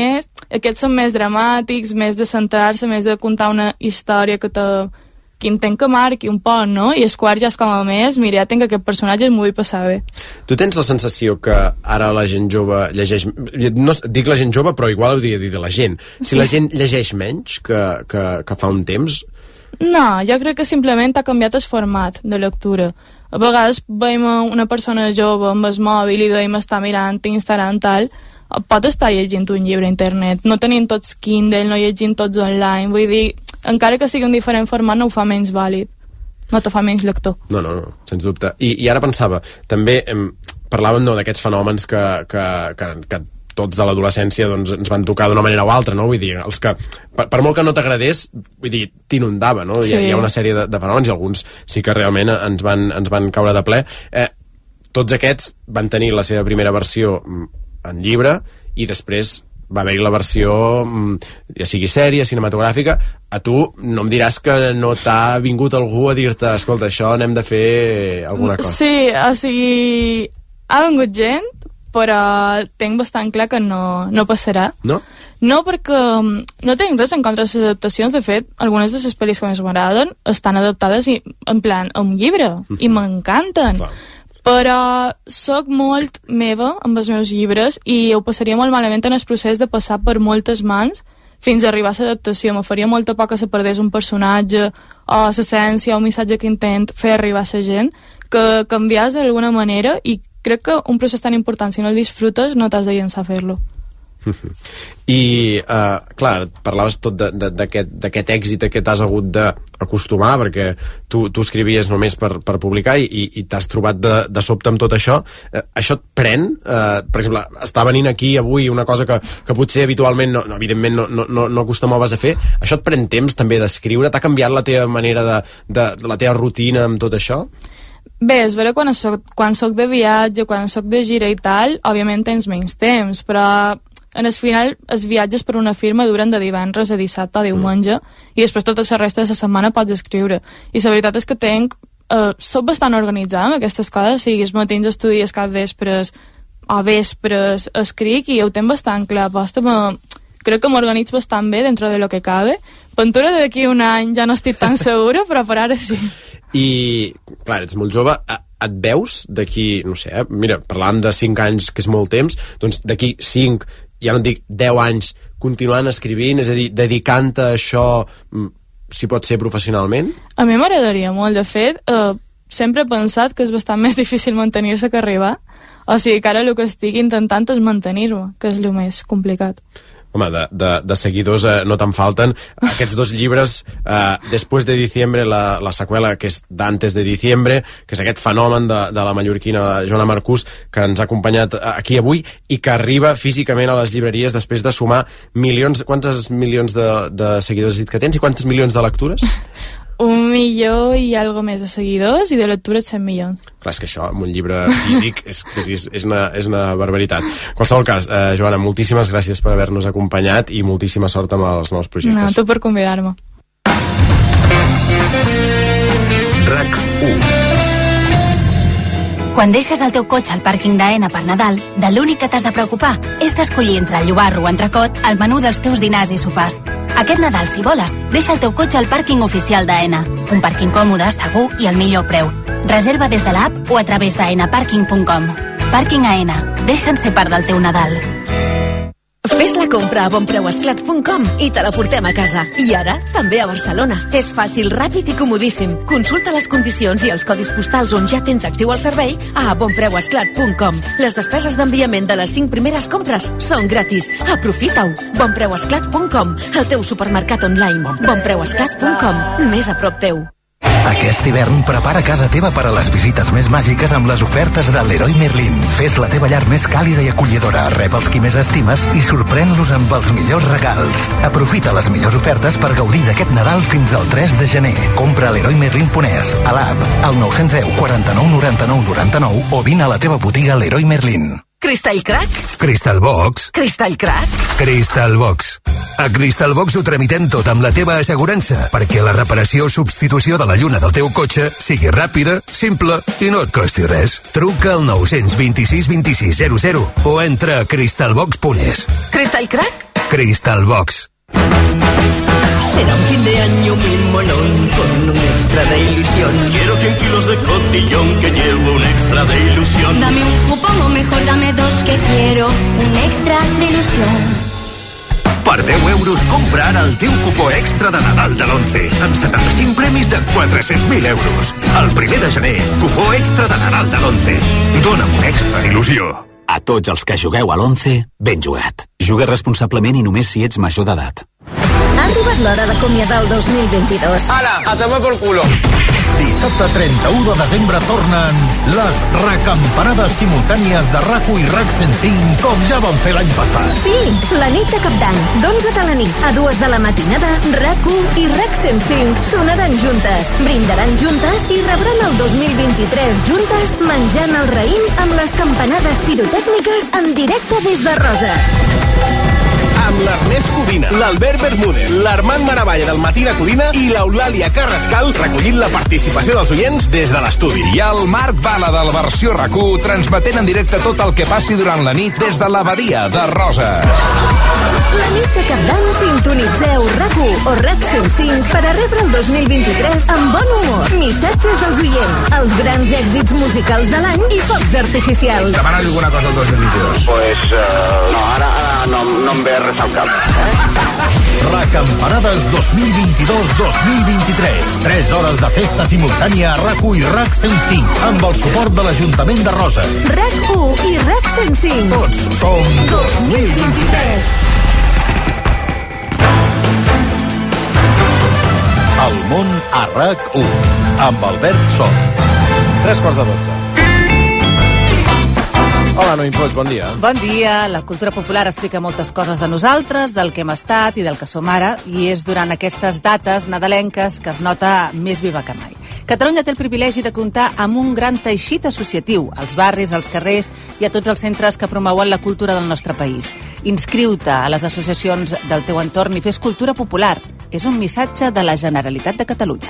són més dramàtics, més de centrar-se, més de contar una història que intent que marqui un poc, no? I el quart ja és com a més, mira, ja tinc aquest personatge i m'ho vull passar bé. Tu tens la sensació que ara la gent jove llegeix... No dic la gent jove, però igual hauria de dir de la gent. Si la gent llegeix menys que fa un temps... No, jo crec que simplement ha canviat el format de lectura. A vegades veiem una persona jove amb el mòbil i veiem estar mirant Instagram, tal, pot estar llegint un llibre a internet, no tenint tots Kindle, no llegint tots online, vull dir, encara que sigui un diferent format no ho fa menys vàlid, no te fa menys lector. No, sens dubte. I ara pensava, també parlàvem d'aquests fenòmens que tots de l'adolescència doncs, ens van tocar d'una manera o altra, no? Vull dir, els que, per molt que no t'agradés, vull dir, t'inundava, no? Sí. Hi ha una sèrie de fenòmens i alguns sí que realment ens van caure de ple. Tots aquests van tenir la seva primera versió en llibre i després va haver-hi la versió, ja sigui sèrie, cinematogràfica. A tu no em diràs que no t'ha vingut algú a dir-te, escolta, això anem de fer alguna cosa. Sí, o sigui, ha vingut gent, però tinc bastant clar que no passarà. No? No, perquè no tinc res en contra de les adaptacions. De fet, algunes de les pel·lis que més m'agraden estan adaptades en plan a un llibre, i m'encanten. Però sóc molt meva amb els meus llibres i ho passaria molt malament en el procés de passar per moltes mans fins a arribar a l'adaptació. Me faria molta por que se perdés un personatge o l'essència o un missatge que intent fer arribar a la gent, que canviàs d'alguna manera, i crec que un procés tan important, si no el disfrutes, no t'has de llençar a fer-lo. I clar, parlaves tot d'aquest èxit a què t'has hagut d'acostumar, perquè tu escrivies només per publicar i t'has trobat de sobte amb tot això. Això et pren? Per exemple, està venint aquí avui una cosa que potser habitualment evidentment no acostumaves a fer. Això et pren temps també d'escriure? T'ha canviat la teva manera de la teva rutina amb tot això? Bé, és vera, quan soc de viatge, quan soc de gira i tal, òbviament tens menys temps, però en el final els viatges per una firma duren de divendres a dissabte o diumenge, i després tota la resta de la setmana pots escriure. I la veritat és que soc bastant organitzada amb aquestes coses, o sigui, els matins estudies cap vespres escric, i ho tinc bastant clar. Crec que m'organitzo bastant bé dintre de lo que cabe. Pintura d'aquí un any ja no estic tan segura, però per ara sí. I, clar, ets molt jove, et veus d'aquí, no sé, mira, parlàvem de 5 anys, que és molt temps, doncs d'aquí 5, ja no et dic 10 anys, continuant escrivint, és a dir, dedicant-te a això, si pot ser professionalment? A mi m'agradaria molt. De fet, sempre he pensat que és bastant més difícil mantenir-se que arribar. O sigui, que ara el que estic intentant és mantenir-me, que és el més complicat. Home, de seguidors no te'n falten. Aquests 2 llibres, Después de diciembre, la seqüela, que és d'Antes de diciembre, que és aquest fenomen de la mallorquina Joana Marcús, que ens ha acompanyat aquí avui i que arriba físicament a les llibreries després de sumar milions... Quants milions de seguidors has dit que tens i quantes milions de lectures? 1 milió i algo més de seguidors, i de lectures 100 milions. Clar, és que això, amb un llibre físic, és una barbaritat. En qualsevol cas, Joana, moltíssimes gràcies per haver-nos acompanyat i moltíssima sort amb els nous projectes. No, tu per convidar-me. RAC 1. Quan deixes el teu cotxe al pàrquing d'Aena per Nadal, de l'únic que t'has de preocupar és d'escollir entre el llobarro o entrecot el menú dels teus dinars i sopars. Aquest Nadal, si voles, deixa el teu cotxe al pàrquing oficial d'Aena. Un pàrquing còmode, segur i al millor preu. Reserva des de l'app o a través d'aenaparking.com. Pàrquing Aena. Deixa'ns ser part del teu Nadal. Fes la compra a bonpreuesclat.com i te la portem a casa. I ara, també a Barcelona. És fàcil, ràpid i comodíssim. Consulta les condicions i els codis postals on ja tens actiu el servei a bonpreuesclat.com. Les despeses d'enviament de les 5 primeres compres són gratis. Aprofita-ho. bonpreuesclat.com. El teu supermercat online. bonpreuesclat.com. Més a prop teu. Aquest hivern prepara casa teva per a les visites més màgiques amb les ofertes de Leroy Merlin. Fes la teva llar més càlida i acollidora, rep els qui més estimes i sorprèn-los amb els millors regals. Aprofita les millors ofertes per gaudir d'aquest Nadal fins al 3 de gener. Compra a leroymerlin.es, a l'app, al 910 49 99 99 o vine a la teva botiga Leroy Merlin. Crystal Crack? Crystal Box? Crystal Crack? Crystal Box. A Crystal Box ho tramitem tot amb la teva assegurança perquè la reparació o substitució de la lluna del teu cotxe sigui ràpida, simple i no et costi res. Truca al 926 26 00 o entra a crystalbox.es. Crystal Crack? Crystal Box. Será un fin de año muy molón con un extra de ilusión. Quiero 100 kilos de cotillón que llevo un extra de ilusión. Dame un cupón o mejor dame 2 que quiero un extra de ilusión. Per 10 euros compra ara el teu cupó extra de Nadal de l'11 amb 75 premis de 400.000 euros. El 1 de gener, cupó extra de Nadal de l'11. Dóna'm un extra d'il·lusió. A tots els que jugueu a l'11, ben jugat. Juga responsablement i només si ets major d'edat. Ha arribat l'hora d'acomiadar el 2022. ¡Hala! ¡A tomar por culo! Dissabte 31 de desembre tornen les recampanades simultànies de RAC1 i RAC 105 com ja vam fer l'any passat. Sí, la nit de Cap d'Any, d'11 de la nit a 2 de la matinada, RAC1 i RAC 105 sonaran juntes, brindaran juntes i rebran el 2023 juntes menjant el raïm amb les campanades pirotècniques en directe des de Roses. amb l'Ernest Codina, l'Albert Bermúdez, l'Armand Maravalla del Matina Codina i l'Eulàlia Carrascal recollint la participació dels oients des de l'estudi. I el Marc Bala del Versió RAC1 transmetent en directe tot el que passi durant la nit des de l'Abadia de Roses. La nit de Cap d'Any sintonitzeu RAC1 o RAC 105 per a rebre el 2023 amb bon humor, missatges dels oients, els grans èxits musicals de l'any i focs artificials. Demana alguna cosa al 2022? Pues no, ara no em ve res al cap. Recampanades 2022-2023. 3 hores de festa simultània a RAC1 i RAC 105 amb el suport de l'Ajuntament de Roses. RAC1 i RAC 105. Tots som 2023. El món a RAC1 amb Albert Sol. 3:45. Hola, Noim Puig, bon dia. Bon dia. La cultura popular explica moltes coses de nosaltres, del que hem estat i del que som ara, i és durant aquestes dates nadalenques que es nota més viva que mai. Catalunya té el privilegi de comptar amb un gran teixit associatiu, als barris, als carrers i a tots els centres que promouen la cultura del nostre país. Inscriu-te a les associacions del teu entorn i fes cultura popular. És un missatge de la Generalitat de Catalunya.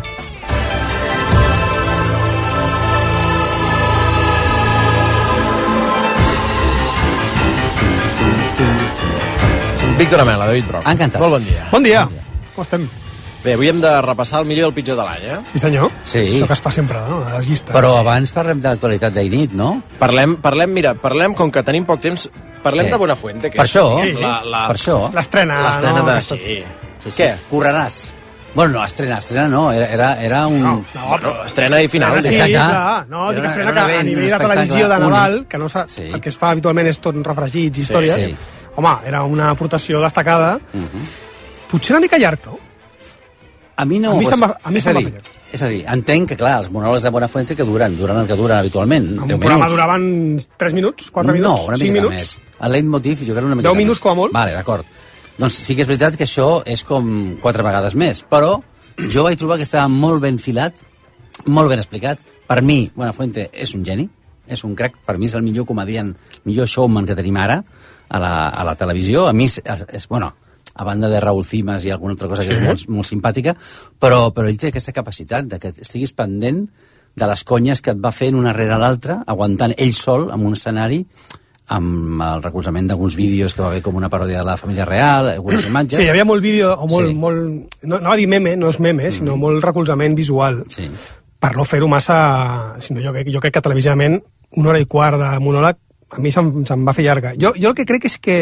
Víctor Amela, David Broc. Encantat. Molt bon dia. Bon dia. Com estem? Bé, avui hem de repassar el millor i el pitjor de l'any, Sí, senyor. Sí. Això que es fa sempre, no? A les llistes. Però abans parlem de l'actualitat d'ahir nit, no? Parlem, com que tenim poc temps, parlem de Buenafuente. Que Per això, per això. L'estrena. L'estrena no? de... Sí. Què? Correràs. Bueno, no, estrena no, era un... No, però estrena i final. Sí, clar. No, dic estrena que a nivell de televisió de Nadal, que no el que es fa habitualment és tot refregits, històries, home, era una aportació destacada. Potser una mica llarg, no? A mi no. A mi se'm va fer. És a dir, entenc que, clar, els monòlegs de Buenafuente que duren el que duren habitualment. En un programa duraven 3 minuts, 4 minuts, no, una 5 mica minuts. Més. El leitmotiv, jo crec una mica 10 minuts com a molt. Vale, d'acord. Doncs sí que és veritat que això és com 4 vegades més, però jo vaig trobar que estava molt ben filat, molt ben explicat. Per mi, Buenafuente és un geni, és un crac, per mi és el millor comediant, millor showman que tenim ara a la televisió. A mi és bueno, a banda de Raúl Cimas i alguna altra cosa que és molt, molt simpàtica, però ell té aquesta capacitat de que estiguis pendent de les conyes que et va fent una rere l'altra, aguantant ell sol en un escenari, amb el recolzament d'alguns vídeos que va haver com una paròdia de la família real, algunes imatges... Sí, hi havia molt vídeo, o molt no va dir meme, no és meme, sinó molt recolzament visual, per no fer-ho massa... Sinó jo crec que televisivament 1 hora i quart de monòleg a mi se'm va fer llarga. Jo el que crec és que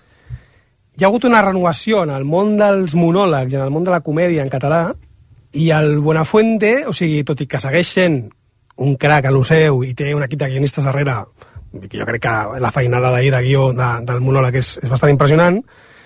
hi ha hagut una renovació en el món dels monòlegs i en el món de la comèdia en català, i el Buenafuente, o sigui, tot i que segueix sent un crac a lo seu i té un equip de guionistes darrere, que jo crec que la feinada d'ahir de guió del monòleg és bastant impressionant,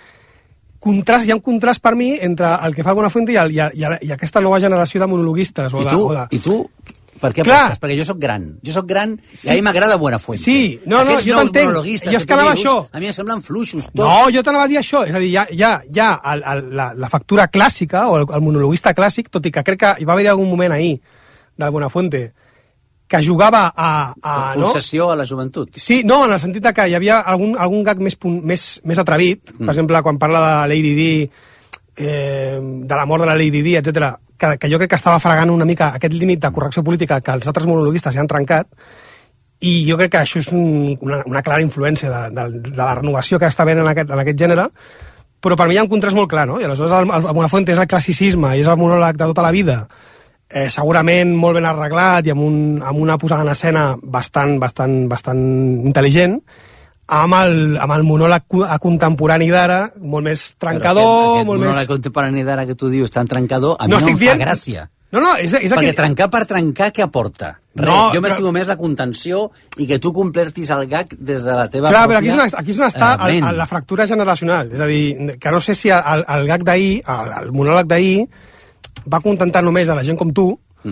hi ha un contrast per mi entre el que fa el Buenafuente i aquesta nova generació de monologuistes. I tu per què apostes? Perquè jo sóc gran i a mi m'agrada Buenafuente. Sí, no, jo t'entenc. Jo és que anava això. A mi em semblen fluixos tots. No, jo t'anava a dir això. És a dir, hi ha la factura clàssica o el monologuista clàssic, tot i que crec que hi va haver algun moment ahir del Buenafuente que jugava a concessió a la joventut. Sí, no, en el sentit que hi havia algun gag més atrevit, per exemple, quan parla de Lady Di, de la mort de la Lady Di, etc, que jo crec que estava fregant una mica aquest límit de correcció política que els altres monologuistes ja han trencat, i jo crec que això és una clara influència de la renovació que està havent en aquest gènere, però per mi hi ha un contrast molt clar, no? I aleshores el Buenafuente és el classicisme i és el monòleg de tota la vida, segurament molt ben arreglat i amb una posada en escena bastant intel·ligent, amb el monòleg contemporani d'ara, molt més trencador... Aquest monòleg contemporani d'ara que tu dius tan trencador, a mi no em fa gràcia. No, és perquè trencar per trencar, què aporta? Jo m'estimo més la contenció i que tu completis el gag des de la teva pròpia... Clar, però aquí és on està la fractura generacional. És a dir, que no sé si el gag d'ahir, el monòleg d'ahir, va contentar només a la gent com tu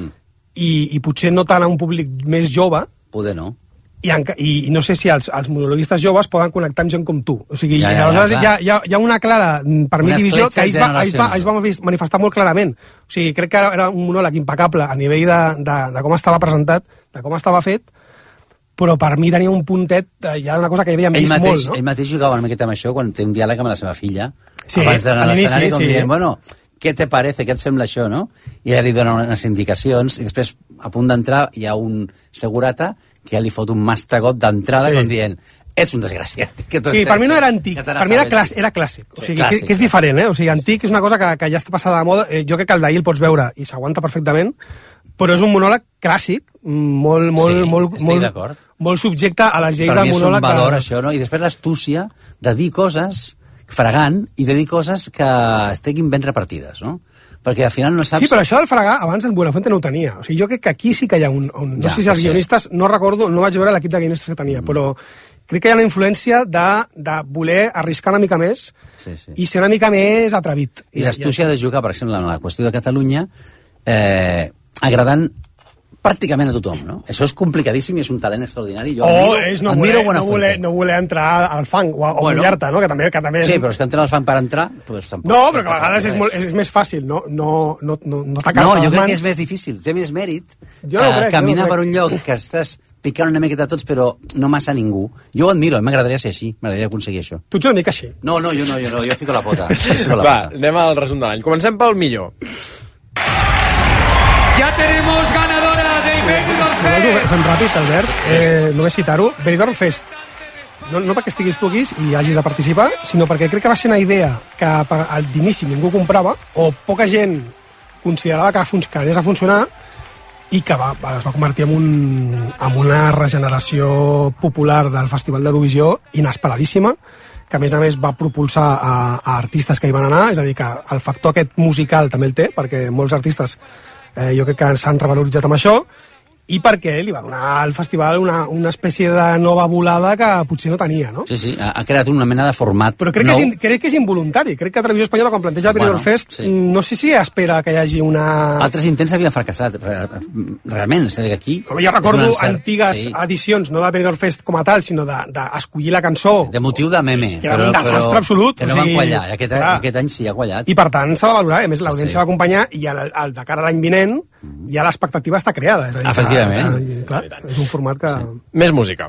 i potser no tant a un públic més jove. Poder no. I no sé si els monologuistes joves poden connectar amb gent com tu. O sigui, aleshores hi ha una clara, per mi, divisió que es va manifestar molt clarament. O sigui, crec que era un monòleg impecable a nivell de com estava presentat, de com estava fet, però per mi tenia un puntet, ja una cosa que ja havíem vist molt, no? Ell mateix jugava una miqueta amb això quan té un diàleg amb la seva filla, sí, abans d'anar a l'escenari, com dient, bueno, què te parece, què et sembla això, no? I ella li dona unes indicacions, i després, a punt d'entrar, hi ha un segurata que ja li fot un mastegot d'entrada, com dient, ets un desgraciat. Sí, per mi no era antic, per mi era clàssic. O sigui, que és diferent, O sigui, antic és una cosa que ja està passada de moda. Jo crec que el d'ahir el pots veure i s'aguanta perfectament, però és un monòleg clàssic, molt subjecte a les lleis del monòleg. Per mi és un valor, això, no? I després l'astúcia de dir coses fregant i de dir coses que estiguin ben repartides, no? Perquè al final no saps... Sí, però això del fregar, abans en Buenafuente no ho tenia. O sigui, jo crec que aquí sí que hi ha un... No sé si els guionistes, no recordo, no vaig veure l'equip de guionistes que tenia, però crec que hi ha una influència de voler arriscar una mica més i ser una mica més atrevit. I l'astúcia de jugar, per exemple, en la qüestió de Catalunya, agradant pràcticament a tothom, no? Això és complicadíssim i és un talent extraordinari. Jo no voler entrar al fang o mullar-te, no? Que també sí, però és que entrar al fang per entrar... Pues, tampoc, no, però que a vegades és més fàcil, no tacar-te jo crec que és més difícil, té més mèrit caminar per un lloc que estàs picant una miqueta tots, però no massa ningú. Jo ho admiro, m'agradaria ser així, m'agradaria aconseguir això. Tu ets una mica així. No, jo fico la pota. Va, anem al resum de l'any. Comencem pel millor. Ja tenemos ganadora del Benidorm Fest. Fem ràpid, Albert, només citar-ho. Benidorm Fest, no perquè estiguis tu aquí i hagis de participar, sinó perquè crec que va ser una idea que d'inici ningú comprava, o poca gent considerava que anés a funcionar, i que es va convertir en una regeneració popular del Festival d'Eurovisió inesperadíssima, que a més va propulsar a artistes que hi van anar, és a dir, que el factor aquest musical també el té, perquè molts artistes jo crec que s'han revaloritzat amb això, i perquè li va donar al festival una espècie de nova volada que potser no tenia, no? Sí, ha creat una mena de format però crec que és involuntari. Crec que Televisió Espanyola, quan planteja el Benidorm Fest, no sé si espera que hi hagi una... Altres intents havien fracassat, realment. És a dir, aquí... Jo recordo antigues edicions, no del Benidorm Fest com a tal, sinó d'escollir la cançó... De motiu de meme. Que era un desastre absolut. Que no van quallar. Aquest any sí ha quallat. I per tant s'ha de valorar. A més, l'audiència va acompanyar i de cara a l'any vinent ja l'expectativa està creada. És a dir, efectivament. Clar, és un format que... Més música.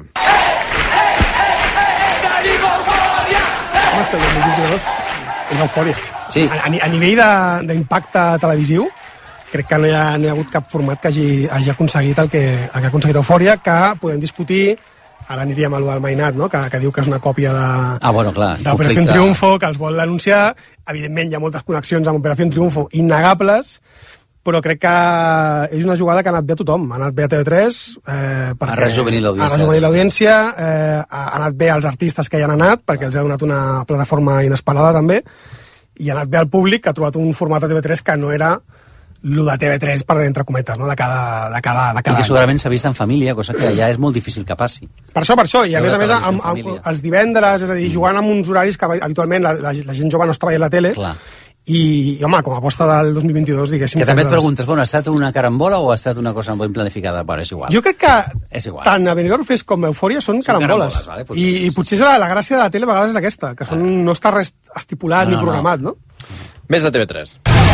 És que el 2022 és eufòria. Sí. A nivell d'impacte televisiu, crec que no hi ha hagut cap format que hagi aconseguit el que ha aconseguit Eufòria, que podem discutir. Ara aniríem a lo del Mainat, no? que diu que és una còpia d'Operació Triunfo, que els vol denunciar. Evidentment hi ha moltes connexions amb Operació Triunfo innegables, però crec que és una jugada que ha anat bé a tothom. Ha anat bé a TV3, ha rejuvenit l'audiència, ha anat bé als artistes que hi han anat, perquè els ha donat una plataforma inesperada també, i ha anat bé al públic, que ha trobat un format a TV3 que no era lo de TV3 per entre cometes, no? de cada I que segurament s'ha vist en família, cosa que ja és molt difícil que passi. Per això, i a més els divendres, és a dir, jugant amb uns horaris que habitualment la gent jove no està veient la tele. Clar. I, home, com a aposta del 2022, diguéssim... Que també et preguntes, bueno, ha estat una carambola o ha estat una cosa ben planificada? Bueno, és igual. Jo crec que tant a Benidorm Fest com a Eufòria són caramboles. Vale, I potser la gràcia de la tele a vegades és aquesta, que no està res estipulat ni programat, no? Més de TV3.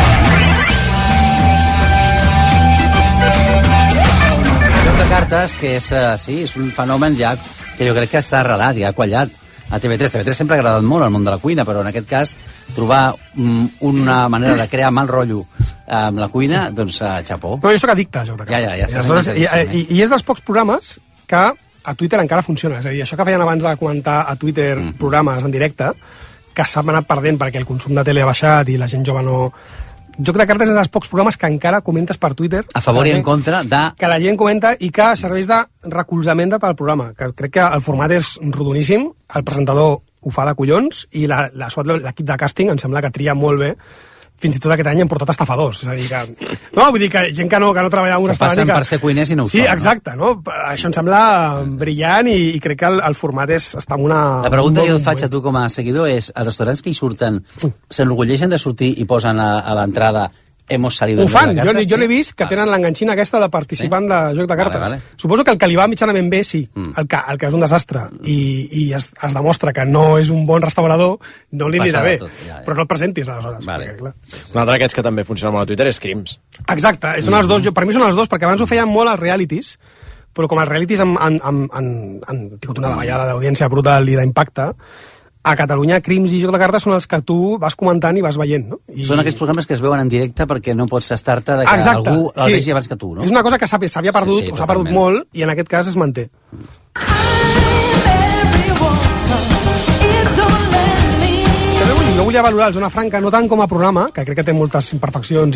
Joc de cartes, que és un fenomen ja que jo crec que està arrelat, ja ha quallat. A TV3 sempre ha agradat molt al món de la cuina, però en aquest cas trobar una manera de crear mal rotllo amb la cuina, doncs xapó. No, jo soc addicte a joc de cartes. I és dels pocs programes que a Twitter encara funciona. És a dir, això que feien abans de comentar a Twitter programes en directe, que s'ha anat perdent perquè el consum de tele ha baixat i la gent jove no... Joc de cartes és dels pocs programes que encara comentes per Twitter. A favor i en contra de... Que la gent comenta i que serveix de recolzament pel programa. Que crec que el format és rodoníssim, el presentador ho fa de collons i l'equip de càsting em sembla que tria molt bé. Fins i tot aquest any hem portat estafadors. És a dir, que... No, vull dir que gent que no treballa en un restaurant... Que passen per ser cuiners i no ho són. Sí, exacte, no? Això em sembla brillant i crec que el format està en una... La pregunta que jo et faig a tu com a seguidor és, els restaurants que hi surten, s'enorgulleixen de sortir i posen a l'entrada hemos salido... Ho fan, jo l'he vist que tenen l'enganxina aquesta de participant de joc de cartes. Vale. Suposo que el que li va mitjanament bé, sí. El que és un desastre i es demostra que no és un bon restaurador, no li anirà bé. Però no el presentis, aleshores. Vale. Perquè, un altre d'aquests que també funciona molt a Twitter és Crims. Exacte, són els dos, per mi són els dos, perquè abans ho feien molt als realities, però com els realities han tingut una davallada d'audiència brutal i d'impacte, a Catalunya Crims i Joc de Cartes són els que tu vas comentant i vas veient, no? Són aquells programes que es veuen en directe perquè no pots estar-te de que algú el vegi abans que tu, no? És una cosa que s'havia perdut, o s'ha perdut molt, i en aquest cas es manté. Jo volia valorar el Zona Franca no tant com a programa, que crec que té moltes imperfeccions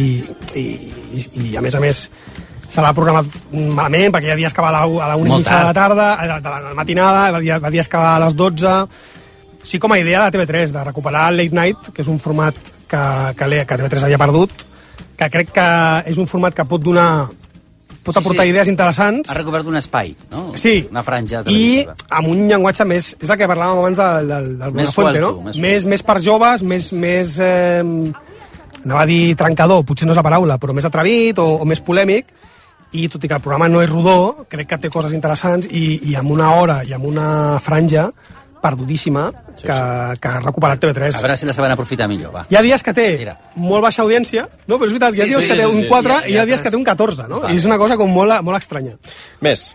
i a més se l'ha programat malament, perquè hi ha dies que va a la 1:30 de la tarda, de la matinada, hi ha dies que va a les 12. Sí, com a idea de TV3, de recuperar el Late Night, que és un format que TV3 havia perdut, que crec que és un format que pot aportar idees interessants. Ha recuperat un espai, no? Sí. Una franja televisiva. I amb un llenguatge més... És el que parlàvem abans del Buenafuente, no? Més per joves, més anava a dir trencador, potser no és la paraula, però més atrevit o més polèmic, i tot i que el programa no és rodó, crec que té coses interessants i amb una hora i amb una franja perdudíssima que ha recuperat TV3. A veure si la saben aprofitar millor, va. Hi ha dies que té molt baixa audiència, no? Però és veritat, hi ha dies que té un 4 i hi ha dies que té un 14, no? I és una cosa com molt estranya. Més.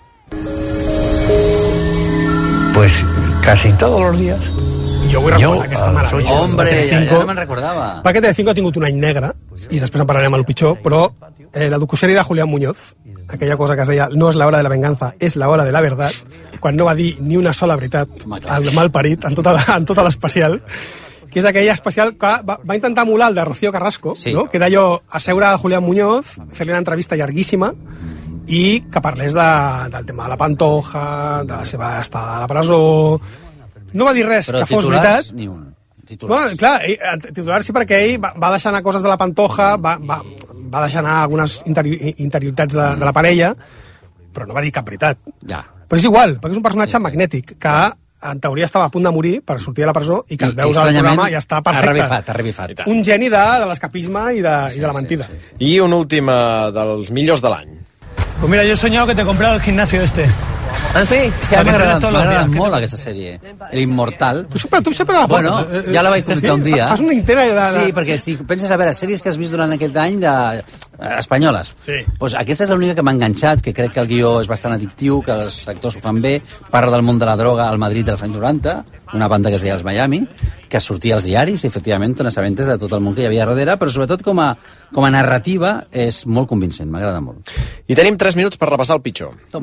Pues casi todos los días. Jo vull recordar aquesta meravella. Hombre, ja no me'n recordava. Perquè Telecinco ha tingut un any negre, i després en parlarem a lo pitjor, però la docuserie de Julián Muñoz, aquella cosa que es deia no és la hora de la venganza, és la hora de la verdad, quan no va dir ni una sola veritat al malparit en tota l'especial, que és aquella especial que va intentar emular el de Rocío Carrasco, no? Que era allò, asseure a Julián Muñoz, fer-li una entrevista llarguíssima i que parlés del tema de la Pantoja, de la seva estada a la presó. No va dir res que fos veritat. Ni un. Bueno, clar, titular sí, perquè ell va deixar anar coses de la Pantoja, va deixar anar algunes interioritats de la parella, però no va dir cap veritat. Ja. Però és igual, perquè és un personatge magnètic, que en teoria estava a punt de morir per sortir de la presó i que el veus al programa i està perfecte. Ha revifat. Un geni de l'escapisme i de la mentida. I un últim dels millors de l'any. Pues mira, yo he soñado que te he comprado el gimnasio este. Ah, sí? És que m'ha agradat molt aquesta sèrie. L'Immortal. Tu sempre la Bueno, ja la vaig comentar un dia. Fas una intera de... Sí, perquè si penses a veure sèries que has vist durant aquest any espanyoles, pues aquesta és l'única que m'ha enganxat, que crec que el guió és bastant addictiu, que els actors ho fan bé, parla del món de la droga al Madrid dels anys 90, una banda que es deia els Miami, que sortia als diaris, i efectivament te n'assabentes de tot el món que hi havia darrere, però sobretot com a narrativa és molt convincent, m'agrada molt. I tenim 3 minuts per repassar el pitjor. Toma.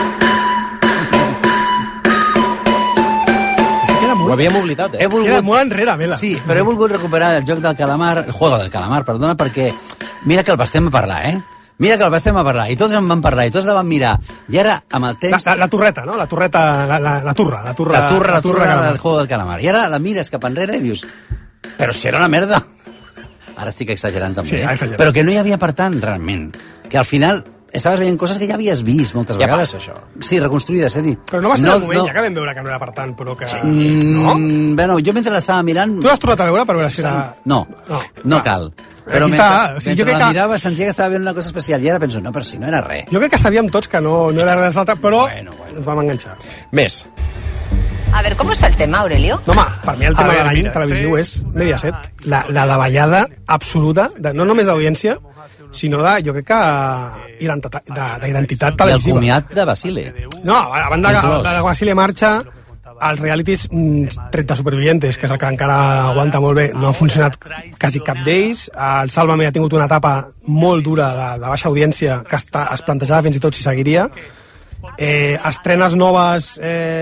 Ho havíem oblidat, He volgut... Queda molt enrere, Mela. Sí, però he volgut recuperar el joc del calamar, el juego del calamar, perdona, perquè mira que el bastem a parlar, Mira que el bastem a parlar, i tots en van parlar, i tots la van mirar. I ara, amb el temps... La torreta, no? La torreta, la turra. La turra del juego del calamar. I ara la mires cap enrere i dius, però si era una merda. Ara estic exagerant també, però que no hi havia per tant, realment. Que al final... estaves veient coses que ja havies vist moltes vegades. Ja passa, això. Sí, reconstruïdes, dit. Però no va ser el moment, ja que vam veure que no era per tant, però que... No? Bueno, jo mentre l'estava mirant... Tu l'has tornat a veure per veure si era... No cal. Però mentre la mirava sentia que estava veient una cosa especial i ara penso, no, però si no era res. Jo crec que sabíem tots que no era res altre, però ens vam enganxar. Més. A ver, ¿cómo está el tema, Aurelio? No, home, per mi el tema de l'any televisiu és Mediaset. La davallada absoluta, no només d'audiència, sinó de, jo crec que, d'identitat televisiva. I el comiat de Basile. No, a banda de Basile marxa, els realities 30 supervivientes, que és el que encara aguanta molt bé, no ha funcionat quasi cap d'ells. El Sálvame ha tingut una etapa molt dura de baixa audiència, que es plantejava fins i tot si seguiria. Estrenes noves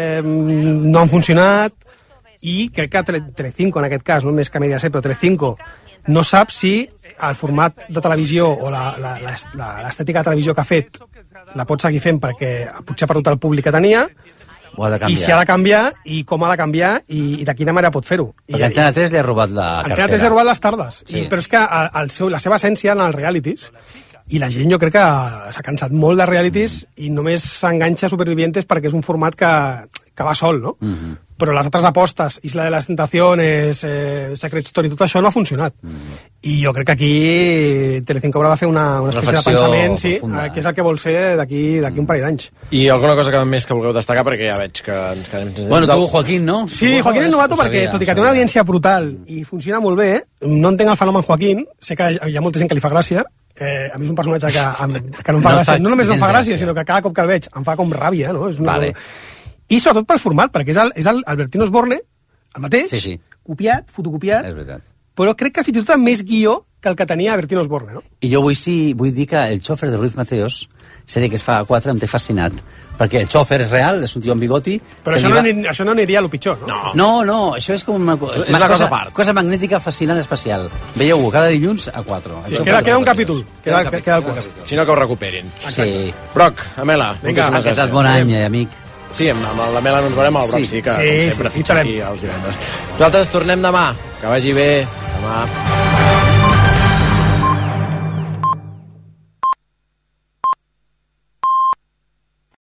no han funcionat, i crec que Telecinco, en aquest cas, no més que Mediaset, però Telecinco, no sap si el format de televisió o l'estètica de televisió que ha fet la pot seguir fent perquè potser ha perdut el públic que tenia, i si ha de canviar, i com ha de canviar, i de quina manera pot fer-ho. Perquè Antena 3 li ha robat la cartera. Antena 3 li ha robat les tardes, però és que la seva essència en els realities, i la gent jo crec que s'ha cansat molt de realities i només s'enganxa a Supervivientes perquè és un format que va sol, no? Però les altres apostes, Isla de las Tentaciones, Secret Story, tot això no ha funcionat. I jo crec que aquí Telecinco haurà de fer una espècie de pensament, que és el que vol ser d'aquí un parell d'anys. I alguna cosa més que vulgueu destacar, perquè ja veig que ens quedem... Bueno, tu, Joaquín, no? Sí, Joaquín és novato perquè, tot i que té una audiència brutal i funciona molt bé, no entenc el fenomen Joaquín, sé que hi ha molta gent que li fa gràcia, a mi és un personatge que no em fa gràcia. No només no em fa gràcia, sinó que cada cop que el veig em fa com ràbia, no? I sobretot pel format, perquè és Albertino Osborne, el mateix, copiat, fotocopiat, però crec que fins i tot amb més guió que el que tenia Albertino Osborne, no? I jo vull dir que el xòfer de Ruiz Mateos, sèrie que es fa a 4, em té fascinat, perquè el xòfer és real, és un tio ambigotti... Però això no aniria a lo pitjor, no? No, això és com una cosa a part. Cosa magnètica, fascinant, especial. Veieu-ho, cada dilluns a 4. Sí, queda un capítol. Queda el 4. Si no, que ho recuperin. Sí. Broc, Amela, moltíssimes gràcies. Bon any, amic. Sí, amb l'Amela no ens veurem, el Broc sí que, com sempre, fitxa aquí els divendres. Nosaltres tornem demà. Que vagi bé. Demà.